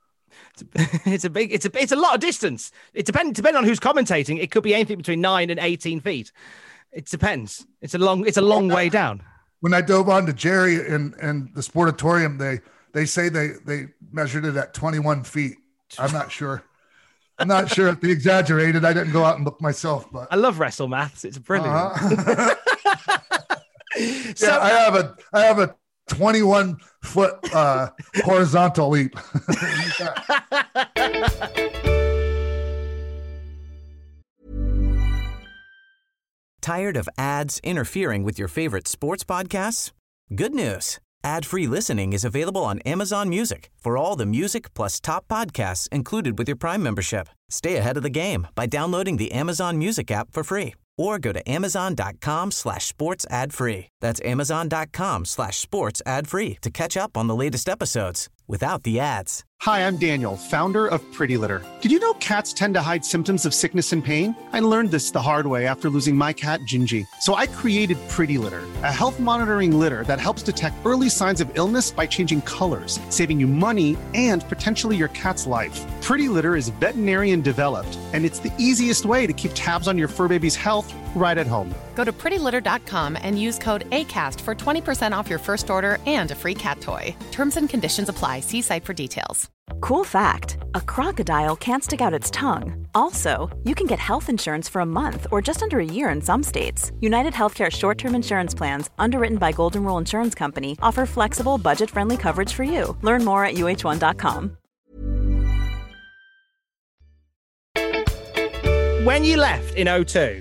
It's a lot of distance. It depending on who's commentating. It could be anything between 9 and 18 feet. It depends. It's a long way down. When I dove onto Jerry and the Sportatorium, they say they measured it at 21 feet. I'm not sure. I'm not sure if they exaggerated. I didn't go out and look myself, but I love WrestleMaths. It's brilliant. So yeah, I have a 21-foot horizontal leap. Tired of ads interfering with your favorite sports podcasts? Good news. Ad-free listening is available on Amazon Music for all the music plus top podcasts included with your Prime membership. Stay ahead of the game by downloading the Amazon Music app for free, or go to amazon.com/sports ad free. That's amazon.com/sports ad free to catch up on the latest episodes without the ads. Hi, I'm Daniel, founder of Pretty Litter. Did you know cats tend to hide symptoms of sickness and pain? I learned this the hard way after losing my cat, Gingy. So I created Pretty Litter, a health monitoring litter that helps detect early signs of illness by changing colors, saving you money and potentially your cat's life. Pretty Litter is veterinarian developed, and it's the easiest way to keep tabs on your fur baby's health right at home. Go to prettylitter.com and use code ACAST for 20% off your first order and a free cat toy. Terms and conditions apply. See site for details. Cool fact, a crocodile can't stick out its tongue. Also, you can get health insurance for a month or just under a year in some states. United Healthcare short-term insurance plans, underwritten by Golden Rule Insurance Company, offer flexible, budget-friendly coverage for you. Learn more at UH1.com. When you left in 2002,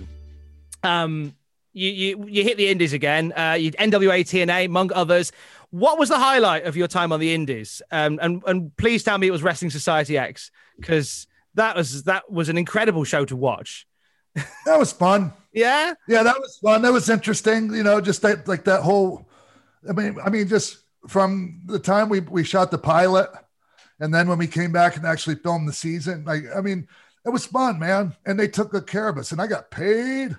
you hit the Indies again. You NWA, TNA, among others. What was the highlight of your time on the Indies? And please tell me it was Wrestling Society X, because that was an incredible show to watch. That was fun. Yeah, that was fun. That was interesting. Just that whole. I mean, just from the time we shot the pilot, and then when we came back and actually filmed the season, it was fun, man. And they took good care of us, and I got paid.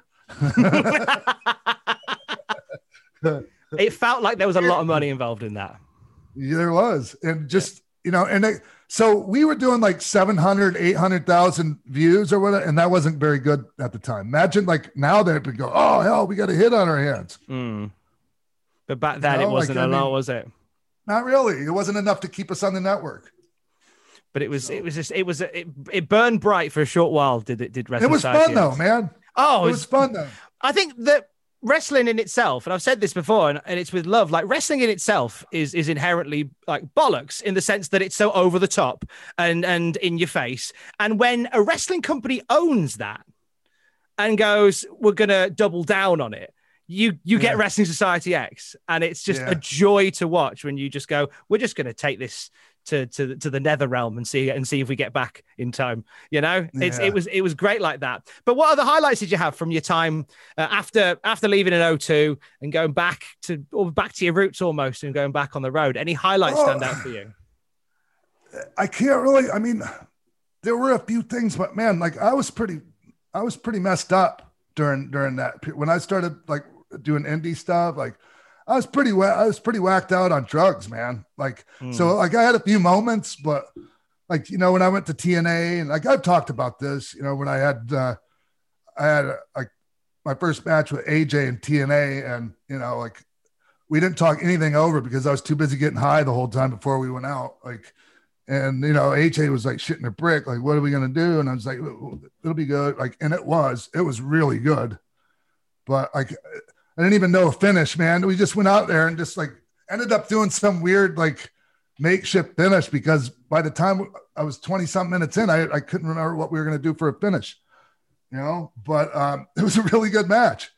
It felt like there was a lot of money involved in that. Yeah, there was. And just, so we were doing like 700, 800,000 views or whatever. And that wasn't very good at the time. Imagine now they would go, oh, hell, we got a hit on our hands. But back then it wasn't a lot, was it? Not really. It wasn't enough to keep us on the network. But it burned bright for a short while. Did Wrestling It was Society fun though, man. Oh, it was fun though. I think that wrestling in itself, and I've said this before, and it's with love, like wrestling in itself is inherently like bollocks in the sense that it's so over the top and in your face. And when a wrestling company owns that and goes, we're going to double down on it, you get Wrestling Society X, and it's just a joy to watch when you just go, we're just going to take this to the nether realm and see if we get back in time. It was great like that. But what other highlights did you have from your time after leaving in 2002 and going back to your roots almost and going back on the road? Any highlights stand out for you? I can't really. I mean, there were a few things, but man, I was pretty messed up during that when I started doing indie stuff. I was pretty whacked out on drugs, man. So I had a few moments, but when I went to TNA and I've talked about this, when I had my first match with AJ in TNA, and we didn't talk anything over because I was too busy getting high the whole time before we went out. And AJ was shitting a brick. What are we going to do? And I was like, it'll be good. And it was really good. But I didn't even know a finish, man. We just went out there and just ended up doing some weird makeshift finish because by the time I was 20 something minutes in, I couldn't remember what we were going to do for a finish, but it was a really good match.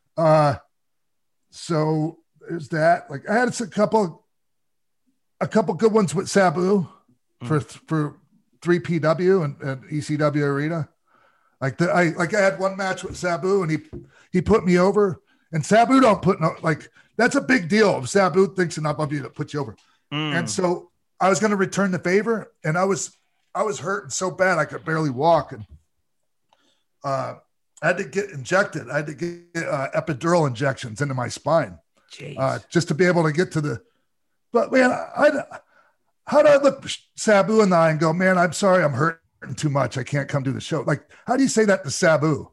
So there's that. I had a couple good ones with Sabu for 3PW and ECW Arena. I had one match with Sabu and he put me over. And Sabu don't put that's a big deal. If Sabu thinks enough of you to put you over. And so I was going to return the favor, and I was hurting so bad I could barely walk, and I had to get injected. I had to get epidural injections into my spine just to be able to get to the. But man, how do I look Sabu in the eye and go, man, I'm sorry, I'm hurting too much. I can't come do the show. How do you say that to Sabu?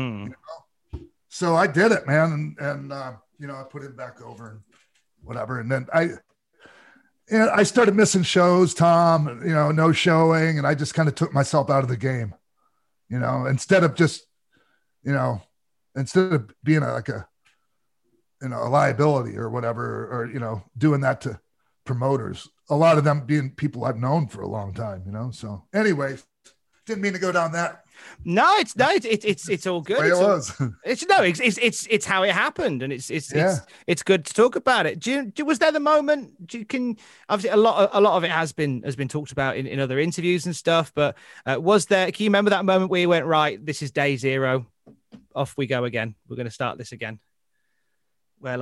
So I did it, man. And I put him back over and whatever. And then I started missing shows, Tom, no showing. And I just kind of took myself out of the game, instead of just, instead of being a liability or whatever, or, doing that to promoters, a lot of them being people I've known for a long time, so anyway, didn't mean to go down that. No, it's all good. It was. It's how it happened, and it's good to talk about it. Was there the moment? Obviously a lot of it has been talked about in other interviews and stuff, but was there? Can you remember that moment where you went, right, this is day zero, off we go again. We're going to start this again. Where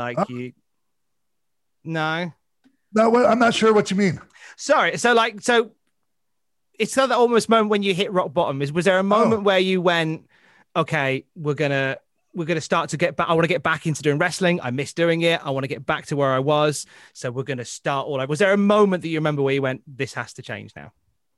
no, I'm not sure what you mean. Sorry, so. It's that almost moment when you hit rock bottom. Was there a moment where you went, okay, we're gonna start to get back. I want to get back into doing wrestling. I miss doing it. I want to get back to where I was. So we're gonna start all over. Was there a moment that you remember where you went, this has to change now?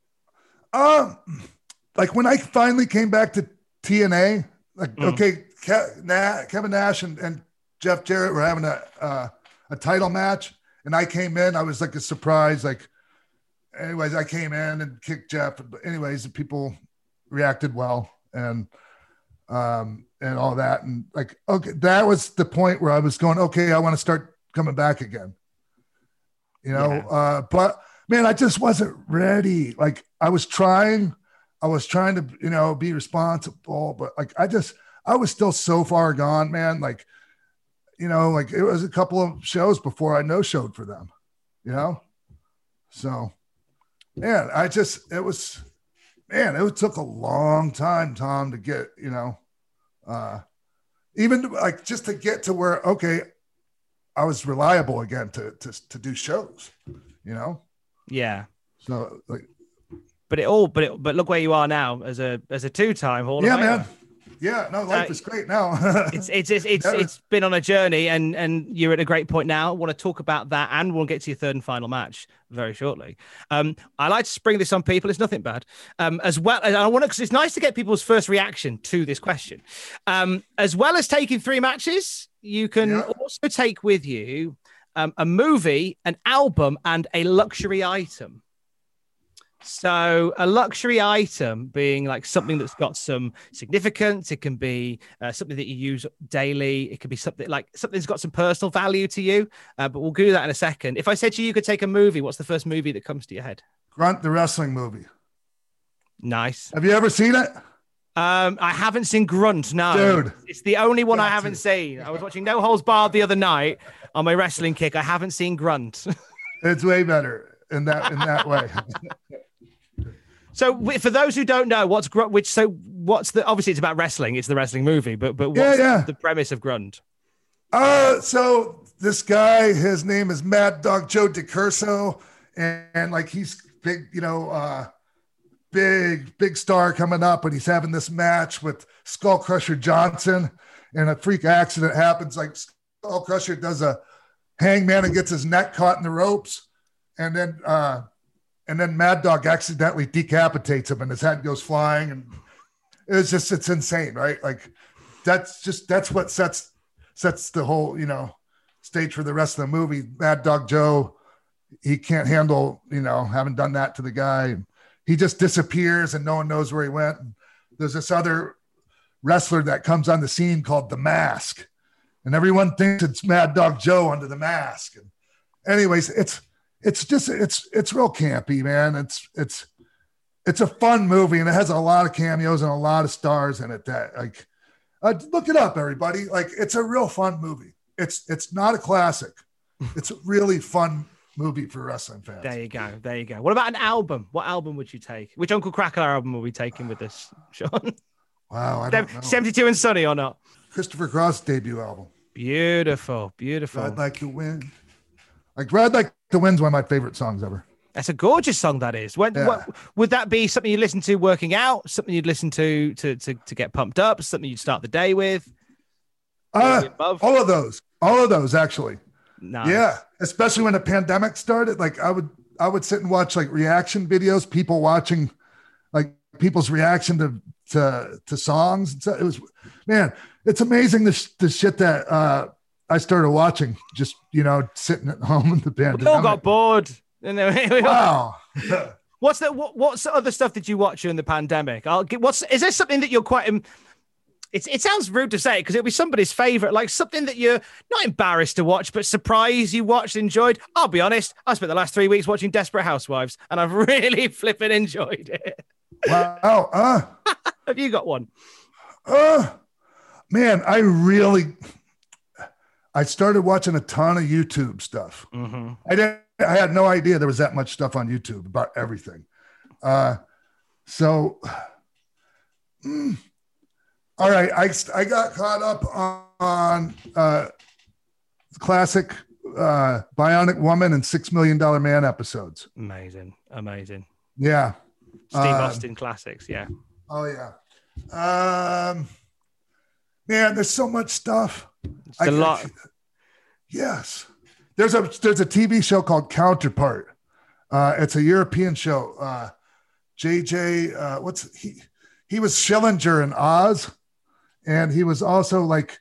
When I finally came back to TNA, okay, Kevin Nash and Jeff Jarrett were having a title match, and I came in. I was a surprise, anyways, I came in and kicked Jeff. But anyways, the people reacted well and all that. And like, okay, that was the point where I was going, okay, I want to start coming back again, you know? But man, I just wasn't ready. Like I was trying to, you know, be responsible, but like, I was still so far gone, man. Like, you know, like it was a couple of shows before I no-showed for them, you know? So, man, it took a long time, Tom, to get, you know, even like just to get to where, okay, I was reliable again to do shows, you know? Yeah. So like, but look where you are now as a two-time Hall of Famer. Man. Yeah, no, life is great now. It's been on a journey, and you're at a great point now. I want to talk about that, and we'll get to your third and final match very shortly. I like to spring this on people. It's nothing bad, as well. And I want to, because it's nice to get people's first reaction to this question. As well as taking 3 matches, you can also take with you a movie, an album, and a luxury item. So a luxury item being like something that's got some significance. It can be something that you use daily. It could be something something's got some personal value to you. But we'll do that in a second. If I said to you could take a movie, what's the first movie that comes to your head? Grunt, the wrestling movie. Nice. Have you ever seen it? I haven't seen Grunt. No, dude, it's the only one I haven't seen. I was watching No Holds Barred the other night on my wrestling kick. I haven't seen Grunt. It's way better in that way. So for those who don't know, what's obviously it's about wrestling. It's the wrestling movie, but what's the premise of Grunt? So this guy, his name is Mad Dog Joe DiCurso, and like he's big, you know, big star coming up, and he's having this match with Skull Crusher Johnson, and a freak accident happens. Like Skull Crusher does a hangman and gets his neck caught in the ropes, and then Mad Dog accidentally decapitates him and his head goes flying. And it's insane, right? Like that's what sets the whole, you know, stage for the rest of the movie. Mad Dog Joe, he can't handle, you know, having done that to the guy. And he just disappears and no one knows where he went. And there's this other wrestler that comes on the scene called The Mask, and everyone thinks it's Mad Dog Joe under the mask. And anyways, it's real campy, man. It's a fun movie, and it has a lot of cameos and a lot of stars in it that like, look it up, everybody. Like it's a real fun movie. It's not a classic. It's a really fun movie for wrestling fans. There you go. What about an album? What album would you take? Which Uncle Kracker album are we taking with this, Sean? Wow. I don't know. 72 and Sunny or not? Christopher Cross debut album. Beautiful. Ride Like the Wind. Like Ride Like the Wind's one of my favorite songs ever. That's a gorgeous song, that is. What would that be? Something you listen to working out? Something you'd listen to get pumped up? Something you'd start the day with? All of those actually. Nice. Yeah, especially when the pandemic started. Like I would sit and watch like reaction videos, people watching like people's reaction to songs. And so it was, man, it's amazing the shit that I started watching, just, you know, sitting at home in the pandemic. We all got bored. Wow. What's the other stuff that you watch during the pandemic? Is there something that you're quite? It sounds rude to say because it'll be somebody's favorite, like something that you're not embarrassed to watch, but surprised you watched, enjoyed. I'll be honest, I spent the last 3 weeks watching Desperate Housewives, and I've really flipping enjoyed it. Wow. Have you got one? Man, I started watching a ton of YouTube stuff. Mm-hmm. I had no idea there was that much stuff on YouTube about everything. All right. I got caught up on classic Bionic Woman and $6 Million Man episodes. Amazing. Yeah. Steve Austin classics. Yeah. Oh yeah. Man, there's so much stuff. It's a lot. Yes. There's a TV show called Counterpart. It's a European show. JJ, he was Schillinger in Oz, and he was also like,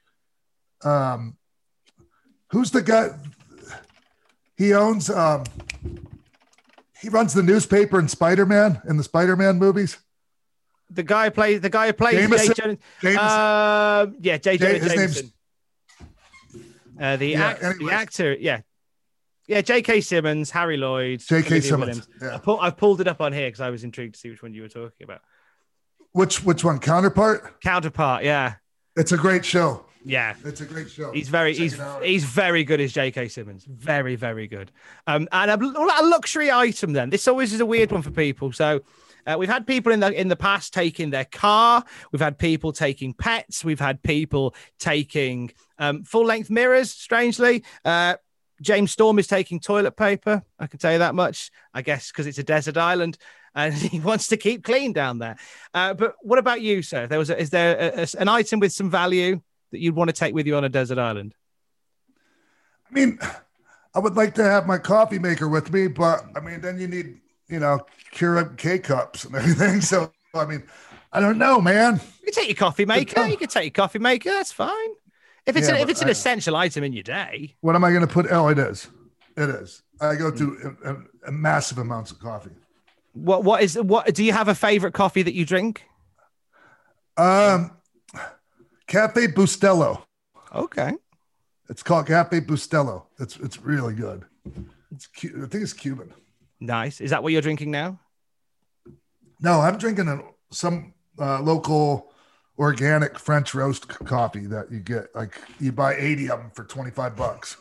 who's the guy? He owns He runs the newspaper in Spider-Man, in the Spider-Man movies. The guy who plays Jameson. J. Jonah Jameson. The actor, J.K. Simmons, Harry Lloyd, J.K. Simmons. Yeah. I've pulled it up on here because I was intrigued to see which one you were talking about. Which one? Counterpart? Counterpart, yeah. It's a great show. Yeah, it's a great show. He's very good as J.K. Simmons. Very, very good. And a luxury item. Then this always is a weird one for people. So we've had people in the past taking their car. We've had people taking pets. We've had people taking full length mirrors. Strangely, James Storm is taking toilet paper. I can tell you that much. I guess because it's a desert island. And he wants to keep clean down there. But what about you, sir? Is there an item with some value that you'd want to take with you on a desert island? I mean, I would like to have my coffee maker with me, but I mean, then you need, Keurig K-cups and everything. So, I mean, I don't know, man. You can take your coffee maker. That's fine. If it's an essential item in your day. What am I going to put? Oh, it is. I go through a massive amounts of coffee. What do you have a favorite coffee that you drink? Cafe Bustelo. Okay. It's called Cafe Bustelo. It's really good. It's cute. I think it's Cuban. Nice. Is that what you're drinking now? No, I'm drinking some local organic French roast coffee that you get. Like you buy 80 of them for $25.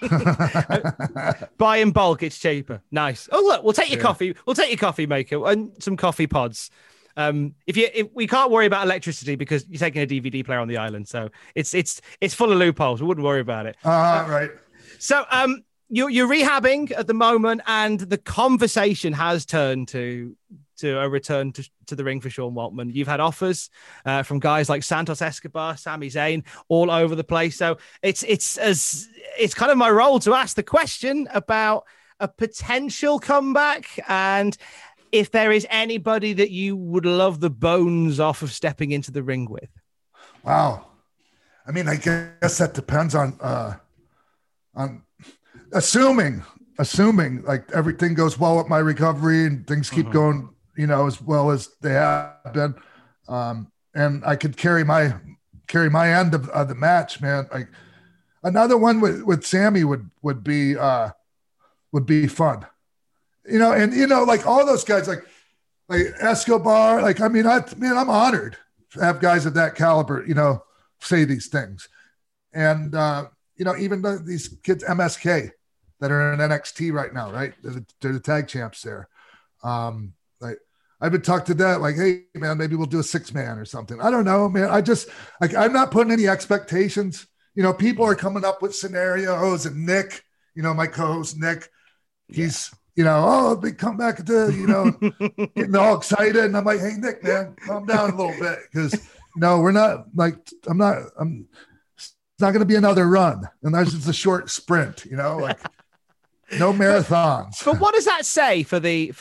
Buy in bulk, it's cheaper. Nice. Oh look, we'll take your coffee. We'll take your coffee maker and some coffee pods. If we can't worry about electricity because you're taking a DVD player on the island, so it's full of loopholes. We wouldn't worry about it. Right. So you're rehabbing at the moment, and the conversation has turned to a return to the ring for Sean Waltman. You've had offers from guys like Santos Escobar, Sami Zayn, all over the place. So it's kind of my role to ask the question about a potential comeback, and if there is anybody that you would love the bones off of stepping into the ring with. Wow. I mean, I guess that depends on assuming like everything goes well with my recovery and things keep going, as well as they have been. And I could carry my end of the match, man. Like another one with Sammy would be fun, like all those guys, like Escobar, like, I mean, I'm honored to have guys of that caliber, say these things. And, even these kids, MSK, that are in NXT right now, right? They're the tag champs there. Like I've been talked to that, like, hey man, maybe we'll do a 6-man or something. I don't know, man. I just I'm not putting any expectations. People are coming up with scenarios, and Nick, my co-host Nick, he's they come back to getting all excited, and I'm like, hey Nick, man, calm down a little bit, because we're not like it's not going to be another run, and that's just a short sprint, like. No marathons. But what does that say for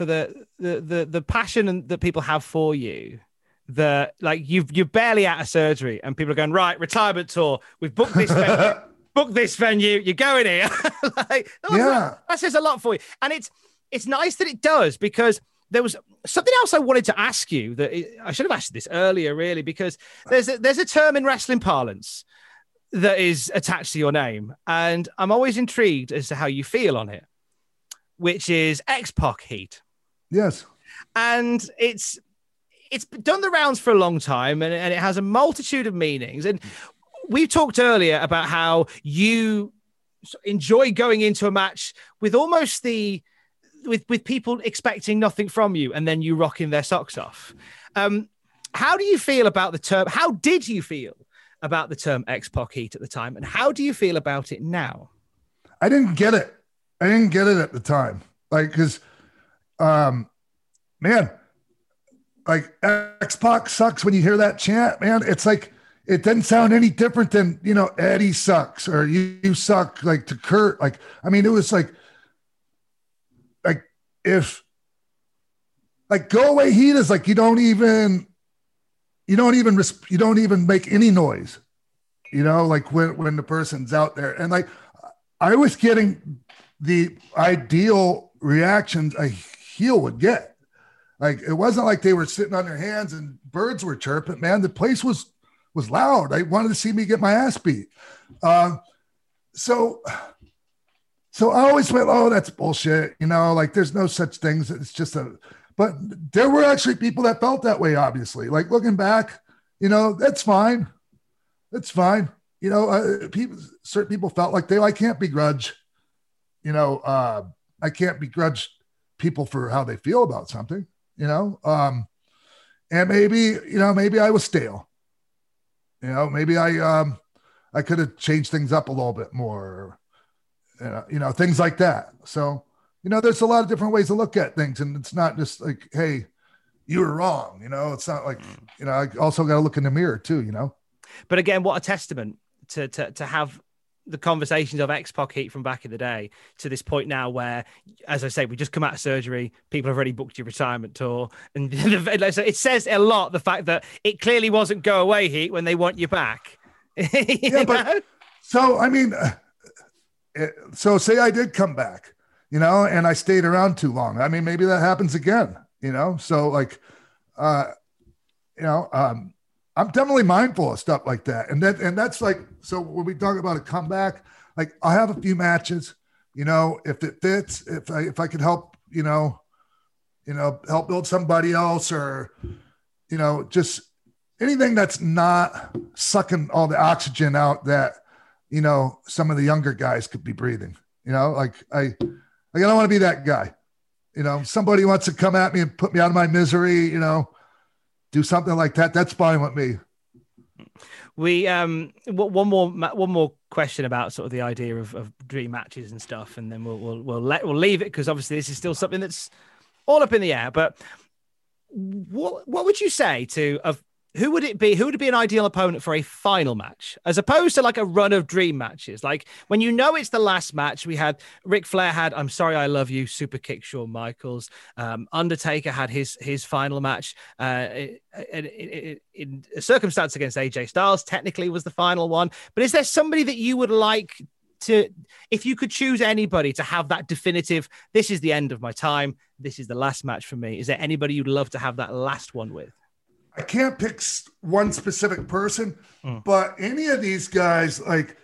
the passion that people have for you? That like you're barely out of surgery, and people are going, right, retirement tour. We've booked this venue. Book this venue. You're going here. That says a lot for you, and it's nice that it does, because there was something else I wanted to ask you that I should have asked this earlier, really, because there's a term in wrestling parlance that is attached to your name, and I'm always intrigued as to how you feel on it, which is X-Pac heat. Yes. And it's done the rounds for a long time, and it has a multitude of meanings. And we talked earlier about how you enjoy going into a match with almost with people expecting nothing from you, and then you rocking their socks off. How do you feel about the term? How did you feel about the term X-Pac heat at the time, and how do you feel about it now? I didn't get it. At the time. Like, because, man, like X-Pac sucks when you hear that chant, man. It's like, it doesn't sound any different than, Eddie sucks, or you suck, like to Kurt. Like, I mean, it was like if, like, go away heat is like, you don't even make any noise, like when the person's out there. And like, I was getting the ideal reactions, a heel would get. Like, it wasn't like they were sitting on their hands and birds were chirping, man. The place was loud. They wanted to see me get my ass beat. So I always went, oh, that's bullshit. You know, like there's no such things. It's just but there were actually people that felt that way, obviously. Like looking back, you know, that's fine. That's fine. You know, certain people felt like I can't begrudge, you know, I can't begrudge people for how they feel about something, you know? And maybe I was stale. You know, maybe I could have changed things up a little bit more, you know, things like that. So, you know, there's a lot of different ways to look at things, and it's not just like, hey, you were wrong. You know, it's not like, you know, I also got to look in the mirror too, you know? But again, what a testament to have the conversations of X-Pac Heat from back in the day to this point now where, as I say, we just come out of surgery, people have already booked your retirement tour. And it says a lot, the fact that it clearly wasn't go away Heat when they want you back. But so, I mean, so say I did come back, you know, and I stayed around too long. I mean, maybe that happens again, you know? So like, you know, I'm definitely mindful of stuff like that. And that's like, so when we talk about a comeback, like I'll have a few matches, you know, if it fits, if I could help, you know, help build somebody else, or, you know, just anything that's not sucking all the oxygen out that, you know, some of the younger guys could be breathing, you know, like I don't want to be that guy, you know, somebody wants to come at me and put me out of my misery, you know, do something like that. That's fine with me. We one more question about sort of the idea of dream matches and stuff, and then we'll leave it, because obviously this is still something that's all up in the air. But what would you say who would it be? Who would be an ideal opponent for a final match, as opposed to like a run of dream matches? Like when you know it's the last match, we had Ric Flair had "I'm Sorry I Love You" super kick Shawn Michaels. Undertaker had his final match in a circumstance against AJ Styles. Technically, was the final one. But is there somebody that you would like to, if you could choose anybody to have that definitive, this is the end of my time, this is the last match for me? Is there anybody you'd love to have that last one with? I can't pick one specific person, but any of these guys that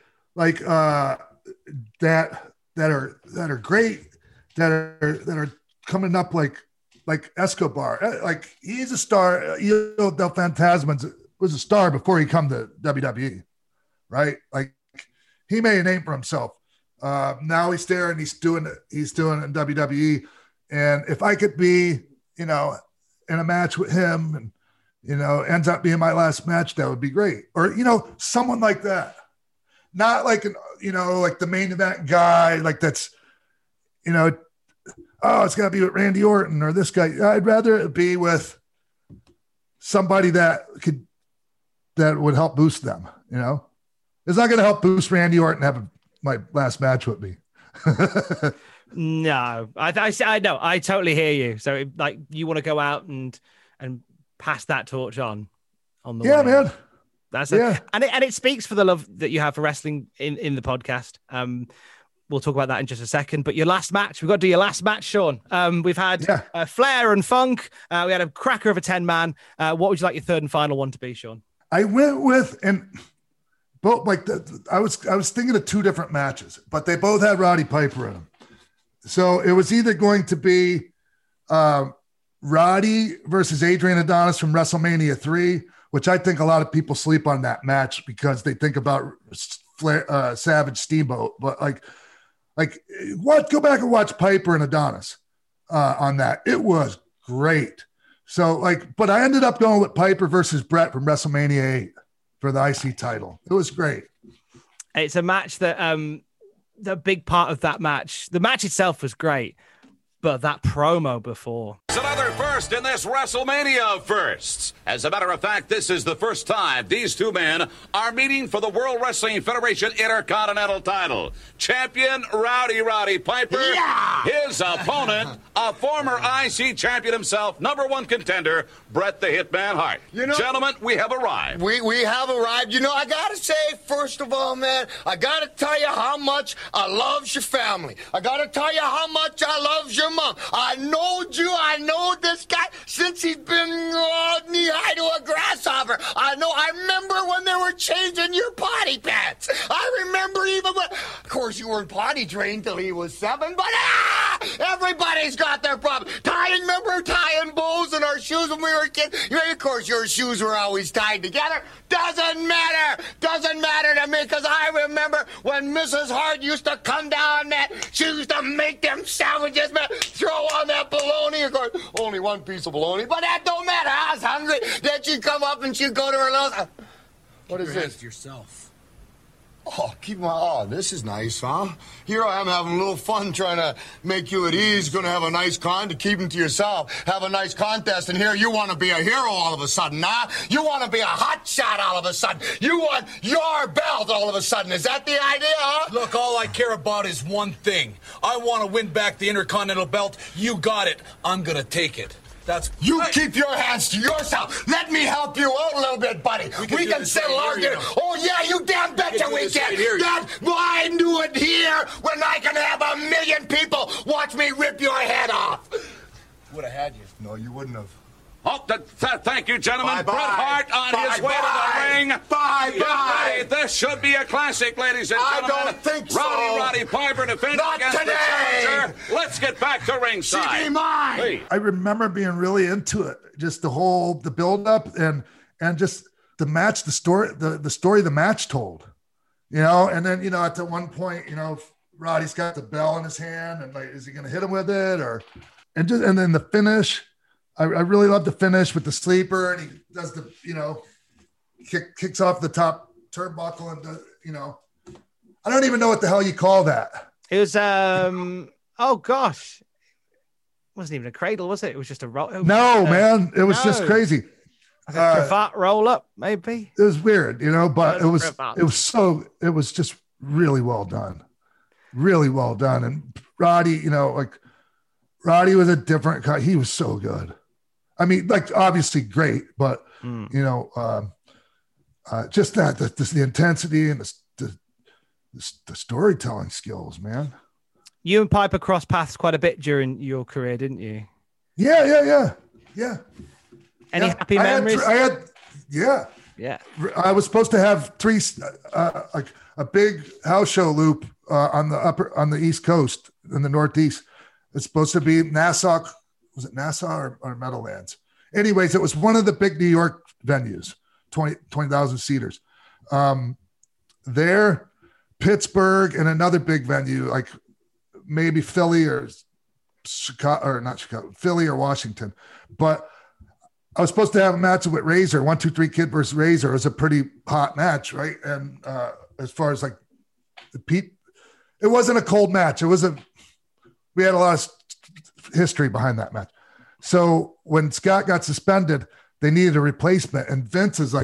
are great, that are coming up, like Escobar, like he's a star. Hijo del Fantasma was a star before he come to WWE, right? Like he made a name for himself. Now he's there and he's doing it in WWE. And if I could be, you know, in a match with him and, you know, ends up being my last match, that would be great. Or, you know, someone like that. Not like, you know, like the main event guy, like that's, you know, oh, it's got to be with Randy Orton or this guy. I'd rather it be with somebody that would help boost them, you know? It's not going to help boost Randy Orton having my last match with me. No, I know. I totally hear you. So like you want to go out and pass that torch on the way. Man. That's it. And it speaks for the love that you have for wrestling in the podcast. We'll talk about that in just a second. But your last match, we've got to do your last match, Sean. We've had Flair and Funk. We had a cracker of a 10-man. What would you like your third and final one to be, Sean? I went with, and both I was thinking of two different matches, but they both had Roddy Piper in them. So it was either going to be Roddy versus Adrian Adonis from WrestleMania 3, which I think a lot of people sleep on that match because they think about Savage Steamboat. But like what? Go back and watch Piper and Adonis on that. It was great. So but I ended up going with Piper versus Brett from WrestleMania 8 for the IC title. It was great. It's a match that the big part of that match, the match itself was great, but that promo before. It's another first in this WrestleMania of firsts. As a matter of fact, this is the first time these two men are meeting for the World Wrestling Federation Intercontinental title. Champion Roddy Piper, his opponent, a former IC champion himself, #1 contender, Bret the Hitman Hart. You know, gentlemen, we have arrived. We have arrived. You know, I got to say, first of all, man, I got to tell you how much I love your family. I got to tell you how much I love your month. I know you. I know this guy since he's been knee-high to a grasshopper. I remember when they were changing your potty pants. I remember even when, of course, you weren't potty trained till he was 7, but everybody's got their problem. Remember tying bows in our shoes when we were kids? Of course, your shoes were always tied together. Doesn't matter to me, because I remember when Mrs. Hart used to come down, man. She used to make them sandwiches, man. Throw on that bologna. Of course, only one piece of bologna, but that don't matter. I was hungry. Then she'd come up and she'd go to her little... What is this? Yourself. This is nice, huh? Here I am having a little fun trying to make you at ease. Going to have a nice to keep them to yourself. Have a nice contest, and here you want to be a hero all of a sudden, huh? You want to be a hot shot all of a sudden. You want your belt all of a sudden. Is that the idea, huh? Look, all I care about is one thing. I want to win back the Intercontinental Belt. You got it. I'm going to take it. Keep your hands to yourself. Let me help you out a little bit, buddy. We can settle argument. Oh, yeah, you damn betcha we can. I knew it here when I can have 1 million people watch me rip your head off. Would have had you. No, you wouldn't have. Oh, thank you, gentlemen. Bye-bye. Bret Hart on his way to the ring. Bye-bye. This should be a classic, ladies and gentlemen. I don't think so. Roddy Piper defending against the challenger. Let's get back to ringside. She be mine. Hey. I remember being really into it. Just the build-up and just the match, the story the match told. And then, at the one point, Roddy's got the bell in his hand, and is he going to hit him with it, and then the finish. I really love the finish with the sleeper, and he does the, kicks off the top turnbuckle, and I don't even know what the hell you call that. It was, oh gosh, it wasn't even a cradle, was it? It was just a roll. Man, it was just crazy. Like a cravat roll up, maybe. It was weird, but it was just really well done, and Roddy, Roddy was a different guy. He was so good. I mean, obviously great, but just the intensity and the storytelling skills, man. You and Piper crossed paths quite a bit during your career, didn't you? Yeah. Any happy memories? Yeah. I was supposed to have 3, a big house show loop on the East Coast in the Northeast. It's supposed to be Nassau. Was it Nassau or Meadowlands? Anyways, it was one of the big New York venues, 20,000 seaters. There, Pittsburgh, and another big venue, like maybe Philly or Chicago, or not Chicago, Philly or Washington. But I was supposed to have a match with Razor, 1, 2, 3 Kid versus Razor. It was a pretty hot match, right? And as far as it wasn't a cold match. We had a lot of history behind that match. So when Scott got suspended, they needed a replacement. And Vince is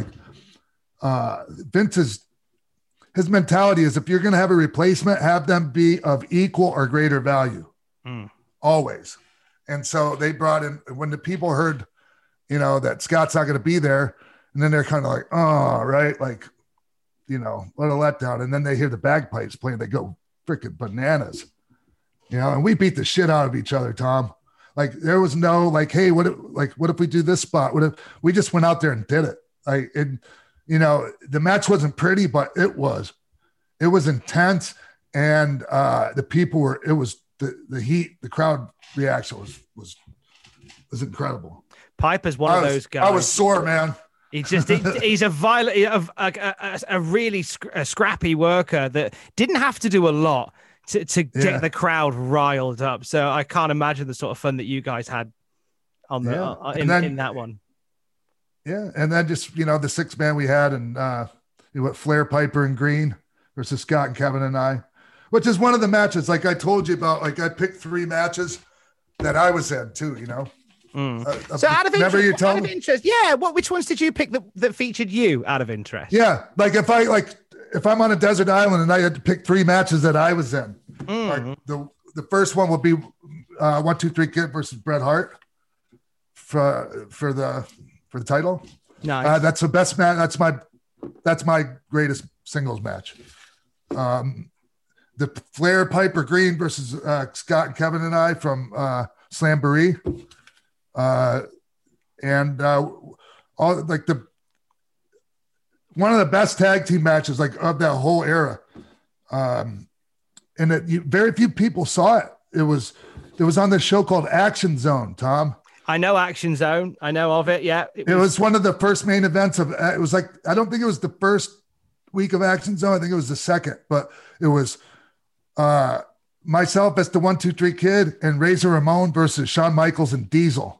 his mentality is, if you're going to have a replacement, have them be of equal or greater value. Always. And so they brought in, when the people heard, that Scott's not going to be there, and then they're kind of like, oh, right. What a letdown. And then they hear the bagpipes playing. They go freaking bananas. And we beat the shit out of each other, Tom. There was no hey, what if we do this spot? We just went out there and did it? The match wasn't pretty, but it was intense, and the people were. It was the heat, the crowd reaction was incredible. Piper's one of those guys. I was sore, man. He's a violent, a really scrappy worker that didn't have to do a lot to get the crowd riled up. So I can't imagine the sort of fun that you guys had on in that one. Yeah, and then just the 6-man we had, and Flair, Piper, and Green versus Scott and Kevin and I, which is one of the matches. Like I told you about, I picked 3 matches that I was in too. So out of interest, which ones did you pick that featured you? Out of interest, if I'm on a desert island and I had to pick 3 matches that I was in, the first one would be 1, 2, 3 Kid versus Bret Hart for the title. Nice. That's the best match. That's my greatest singles match. the Flair Piper Green versus Scott and Kevin and I from Slamboree. And all like one of the best tag team matches like of that whole era. And very few people saw it. It was on this show called Action Zone, Tom. I know Action Zone. I know of it. Yeah. It was one of the first main events of, it was like, I don't think it was the first week of Action Zone. I think it was the second, but it was myself as the 1, 2, 3 Kid and Razor Ramon versus Shawn Michaels and Diesel.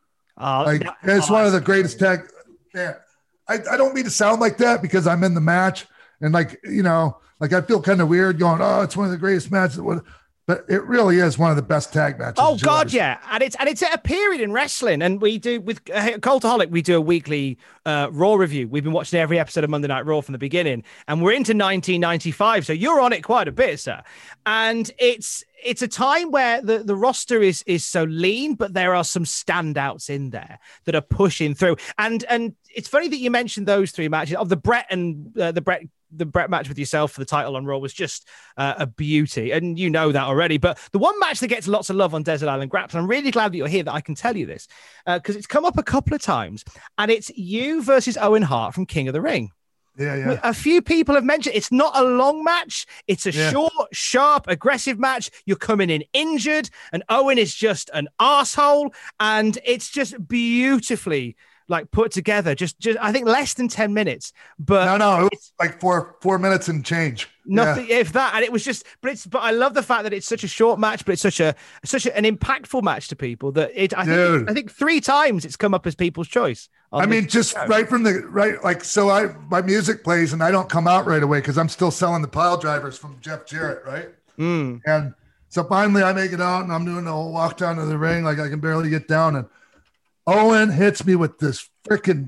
It's one of the greatest tag. Man, I don't mean to sound like that because I'm in the match and like, you know, like I feel kind of weird going, oh, it's one of the greatest matches. But it really is one of the best tag matches. Oh God, yeah, and it's at a period in wrestling, and we do with Cultaholic. We do a weekly Raw review. We've been watching every episode of Monday Night Raw from the beginning, and we're into 1995. So you're on it quite a bit, sir. And it's a time where the roster is so lean, but there are some standouts in there that are pushing through. And it's funny that you mentioned those 3 matches of the Brett and the Brett match with yourself for the title on Raw was just a beauty. And you know that already. But the one match that gets lots of love on Desert Island Grappling, I'm really glad that you're here that I can tell you this because it's come up a couple of times. And it's you versus Owen Hart from King of the Ring. Yeah. A few people have mentioned it's not a long match. It's a short, sharp, aggressive match. You're coming in injured and Owen is just an arsehole. And it's just beautifully like put together, just I think less than 10 minutes, but no, it was like 4 minutes and change. Nothing, if that, and it was just, but I love the fact that it's such a short match, but it's such an impactful match to people that I think 3 times it's come up as people's choice. I mean, just right from so my music plays and I don't come out right away because I'm still selling the pile drivers from Jeff Jarrett, right? And so finally I make it out and I'm doing the whole walk down to the ring, like I can barely get down, and Owen hits me with this freaking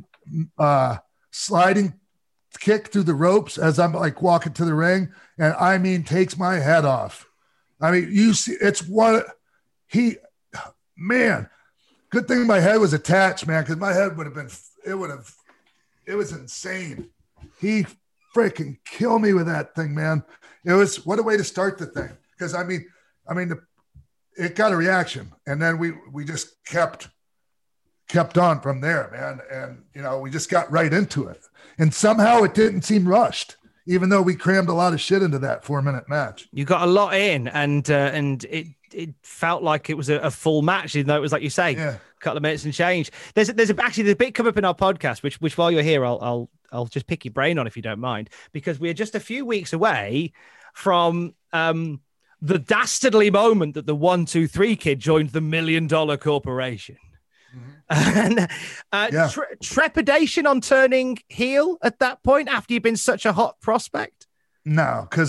sliding kick through the ropes as I'm like walking to the ring. And I mean, takes my head off. I mean, you see, it's what man, good thing my head was attached, man. Cause my head would have been, it was insane. He freaking killed me with that thing, man. It was, what a way to start the thing. Cause I mean, it got a reaction and then we just kept on from there, man. And, you know, we just got right into it. And somehow it didn't seem rushed, even though we crammed a lot of shit into that 4-minute match. You got a lot in and it felt like it was a full match, even though it was, like you say, a couple of minutes and change. There's a bit come up in our podcast, which while you're here, I'll just pick your brain on if you don't mind, because we're just a few weeks away from the dastardly moment that the 1, 2, 3 Kid joined the $1 Million Corporation. And trepidation on turning heel at that point after you've been such a hot prospect? No, because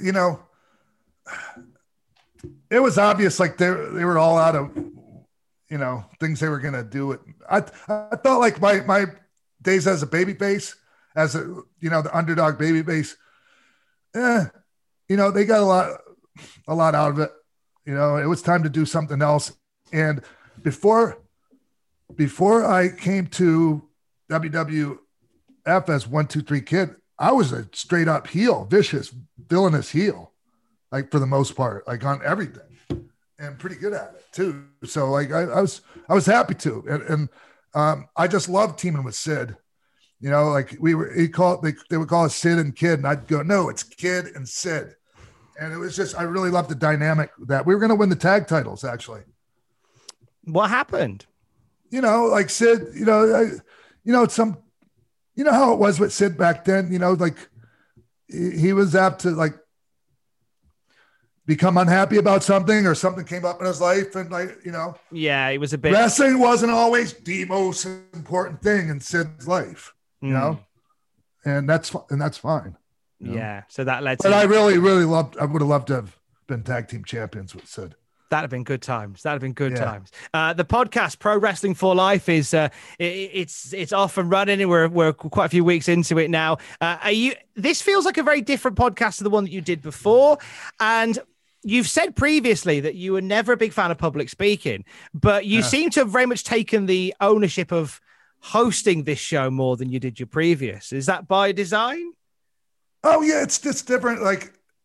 it was obvious like they were all out of, you know, things they were going to do. I felt like my days as a babyface, as a, you know, the underdog babyface, you know, they got a lot out of it. You know, it was time to do something else. And before I came to WWF as 1, 2, 3 Kid, I was a straight up heel, vicious, villainous heel, like for the most part, like on everything, and pretty good at it too. So like I was happy to, and I just loved teaming with Sid. You know, like they would call us Sid and Kid, and I'd go, no, it's Kid and Sid, and it was just I really loved the dynamic that we were going to win the tag titles. Actually, what happened? You know, like Sid, you know, you know how it was with Sid back then, you know, like he was apt to like become unhappy about something or something came up in his life. And like, you know, yeah, he was a bit, wrestling wasn't always the most important thing in Sid's life, you know, and that's fine. Yeah. Know? So that led to, but I really, really I would have loved to have been tag team champions with Sid. That'd have been good times. Times. The podcast Pro Wrestling for Life is it's off and running, and we're quite a few weeks into it now. This feels like a very different podcast to the one that you did before, and you've said previously that you were never a big fan of public speaking, but you seem to have very much taken the ownership of hosting this show more than you did your previous. Is that by design? Oh yeah, it's just different. Like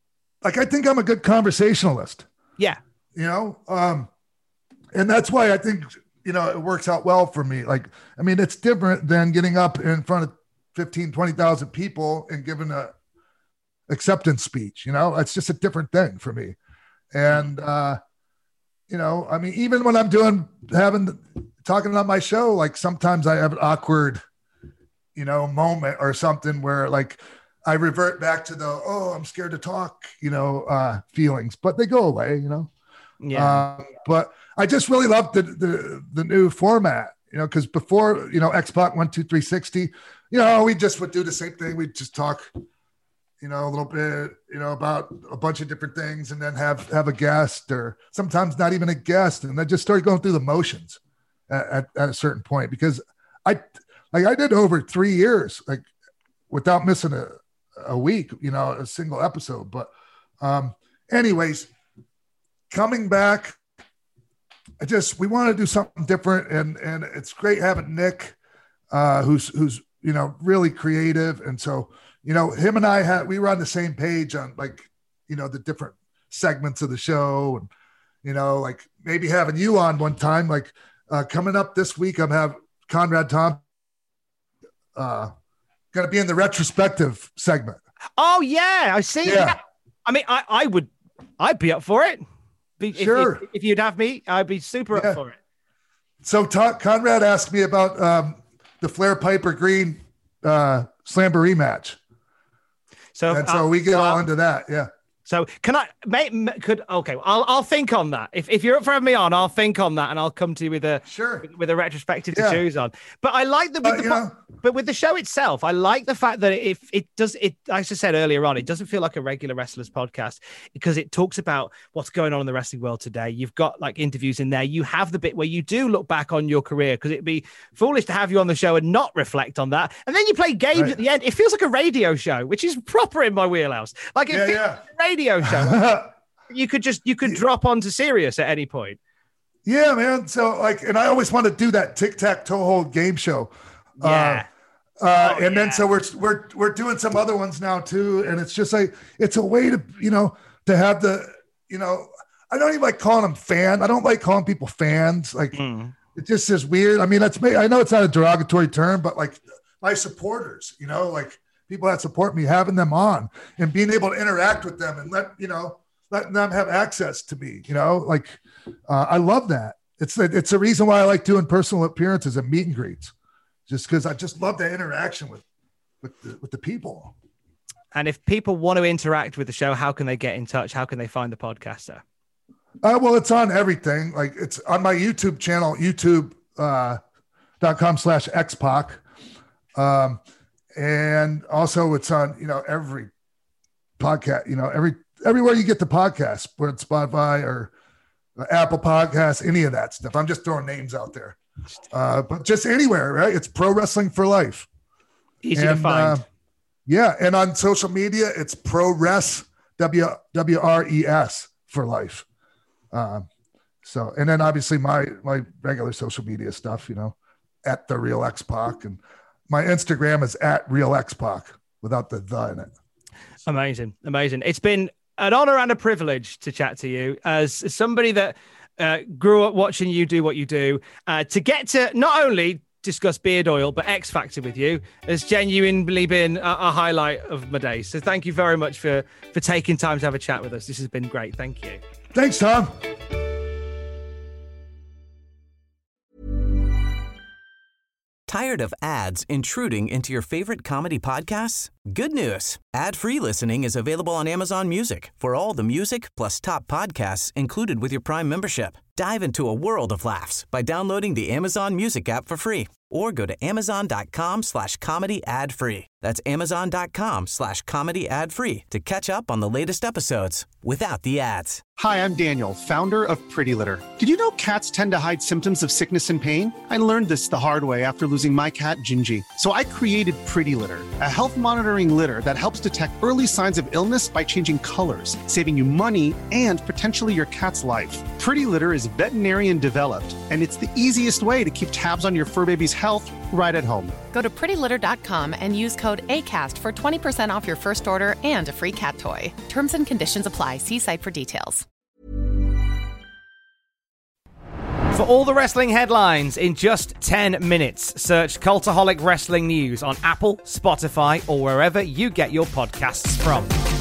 like, I think I'm a good conversationalist. Yeah. You know, and that's why I think, you know, it works out well for me. Like, I mean, it's different than getting up in front of 15, 20,000 people and giving a acceptance speech. You know, it's just a different thing for me. And, you know, I mean, even when I'm talking on my show, like sometimes I have an awkward, you know, moment or something where like I revert back to I'm scared to talk, you know, feelings, but they go away, you know? Yeah. But I just really love the new format, you know, because before, you know, X-Pac 1, 2, 360, you know, we just would do the same thing. We'd just talk, you know, a little bit, you know, about a bunch of different things, and then have a guest, or sometimes not even a guest. And I just started going through the motions at a certain point, because I did over 3 years, like without missing a week, you know, a single episode. But anyways, coming back, we want to do something different, and it's great having Nick, who's you know, really creative. And so, you know, him and we were on the same page on, like, you know, the different segments of the show, and, you know, like maybe having you on one time, like coming up this week, I'm have Conrad Thompson going to be in the retrospective segment. Oh yeah, I see. Yeah. I mean, I'd be up for it. Sure. If you'd have me, I'd be super up for it. So Conrad asked me about the Flair Piper Green Slamboree match. So we get all into that. Yeah. So can I, I'll think on that. If you're up for having me on, I'll think on that, and I'll come to you with a retrospective to choose on. But I like but with the show itself, I like the fact that it does, as I said earlier on, it doesn't feel like a regular wrestlers podcast, because it talks about what's going on in the wrestling world today. You've got like interviews in there. You have the bit where you do look back on your career, because it'd be foolish to have you on the show and not reflect on that. And then you play games at the end. It feels like a radio show, which is proper in my wheelhouse. Like it feels like a radio show. You could drop onto Sirius at any point. Yeah, man. So like, and I always want to do that tic-tac-toe hold game show. Yeah. Then so we're doing some other ones now too, and it's just like, it's a way to, you know, to have the, you know, I don't even like calling them fan. I don't like calling people fans. Like it just is weird. I mean, I know it's not a derogatory term, but like my supporters, you know, like people that support me, having them on and being able to interact with them and letting them have access to me, you know, like I love that. It's a reason why I like doing personal appearances and meet and greets, just because I just love that interaction with the people. And if people want to interact with the show, how can they get in touch? How can they find the podcaster? Well, it's on everything. Like it's on my YouTube channel, youtube.com/xpac. And also it's on, you know, every podcast, you know, everywhere you get the podcast, whether it's Spotify or Apple Podcasts, any of that stuff. I'm just throwing names out there. But just anywhere, right? It's Pro Wrestling for Life. Easy to find. Yeah. And on social media, it's ProRes, WRES for Life. So, and then obviously my regular social media stuff, you know, at The Real X-Pac, and my Instagram is at Real X-Pac without the in it. Amazing. It's been an honor and a privilege to chat to you as somebody that grew up watching you do what you do, to get to not only discuss beard oil, but X Factor with you has genuinely been a highlight of my day. So thank you very much for taking time to have a chat with us. This has been great. Thank you. Thanks, Tom. Tired of ads intruding into your favorite comedy podcasts? Good news. Ad-free listening is available on Amazon Music for all the music plus top podcasts included with your Prime membership. Dive into a world of laughs by downloading the Amazon Music app for free, or go to amazon.com/comedy ad-free. That's amazon.com/comedy ad-free to catch up on the latest episodes without the ads. Hi, I'm Daniel, founder of Pretty Litter. Did you know cats tend to hide symptoms of sickness and pain? I learned this the hard way after losing my cat, Gingy. So I created Pretty Litter, a health monitoring monitoring litter that helps detect early signs of illness by changing colors, saving you money and potentially your cat's life. Pretty Litter is veterinarian developed, and it's the easiest way to keep tabs on your fur baby's health right at home. Go to prettylitter.com and use code ACAST for 20% off your first order and a free cat toy. Terms and conditions apply. See site for details. For all the wrestling headlines in just 10 minutes, search Cultaholic Wrestling News on Apple, Spotify, or wherever you get your podcasts from.